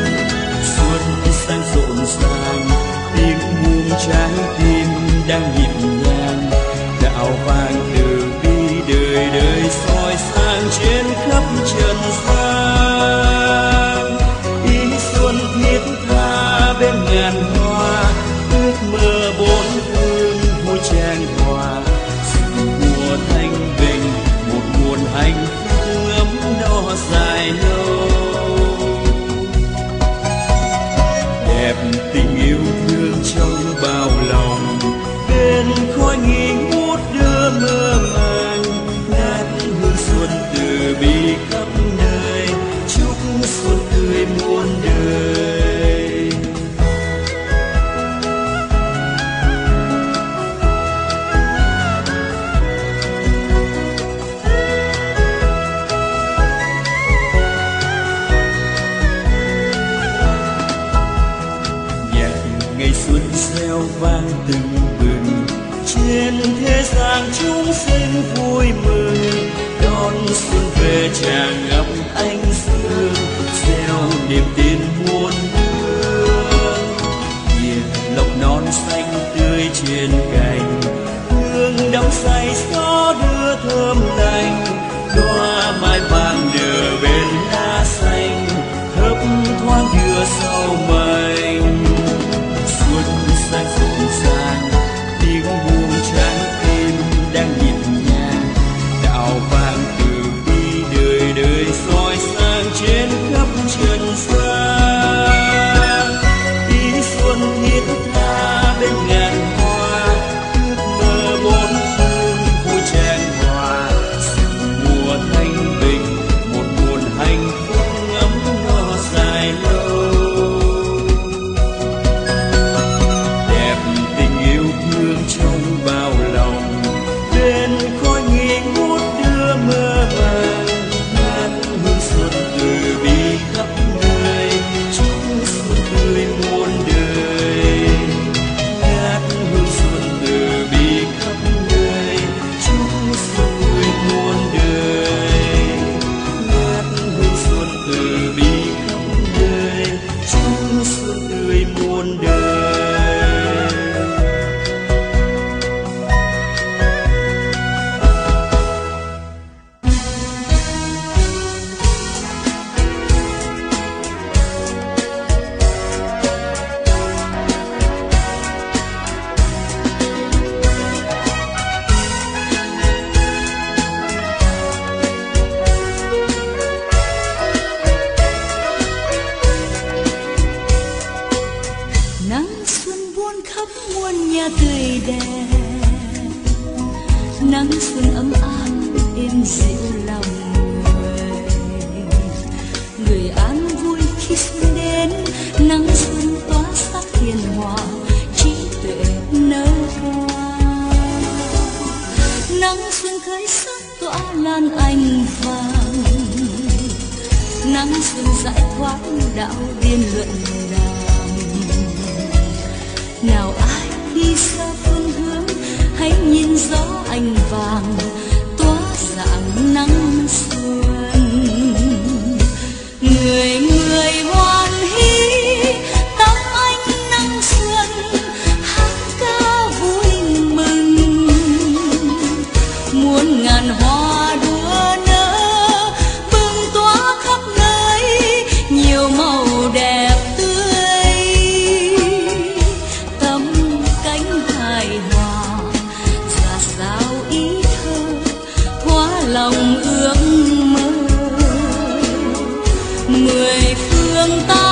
B: Sang rộn ràng tiếng muôn trái tim đang nhịp nhàng, đạo vàng từ bi đời đời soi sáng trên khắp trần gian. Ý xuân thiết tha bên ngàn hoa, ước mơ bốn phương vui tràn hòa. Mùa thanh bình một nguồn hạnh phúc ấm no dài lâu. Tình yêu thương trong bao lòng, bên khói nghi ngút đưa mơ màng. Ngát hương xuân từ bi khắp nơi, chúc xuân tươi muôn đời. Ngày xuân reo vang tưng bừng, trên thế gian chúng sinh vui mừng. Đón xuân về tràn ngập ánh dương, gieo niềm tin muôn hương. Kìa lộc non xanh tươi trên cành, hương đắm say gió đưa thơm lành. Đóa mai vàng nở bên lá xanh, thấp thoáng đưa sâu manh. Sang rộn ràng tiếng buông trái tim đang nhịp nhàng, đạo vàng từ bi đời đời soi sáng trên khắp trần gian. Ý xuân thiết tha bên ngàn hoa, ước mơ bốn phương vui tràn hòa. Mùa thanh bình một nguồn hạnh phúc ấm no dài lâu. Trong bao lòng, bên khói nghi ngút đưa mơ màng. Ngát hương xuân từ bi khắp nơi, chúc xuân tươi muôn đời. Ngát hương xuân từ bi khắp nơi, chúc xuân tươi muôn đời. Ngát hương xuân từ bi khắp nơi, chúc
D: soi sắc tỏa lan anh vàng, nắng xuân dãi thoáng đạo điên luận đàng. Nào ai đi xa phương hướng, hãy nhìn gió anh vàng tỏa dạng nắng xuân. Người người hoan hỉ tắm ánh nắng xuân, hát ca vui mừng. Muôn ngàn hoa đua nở bừng tỏa khắp nơi, nhiều màu đẹp tươi. Tấm cánh hài hòa ra sao ý thơ, hóa lòng ước mơ. Mười phương ta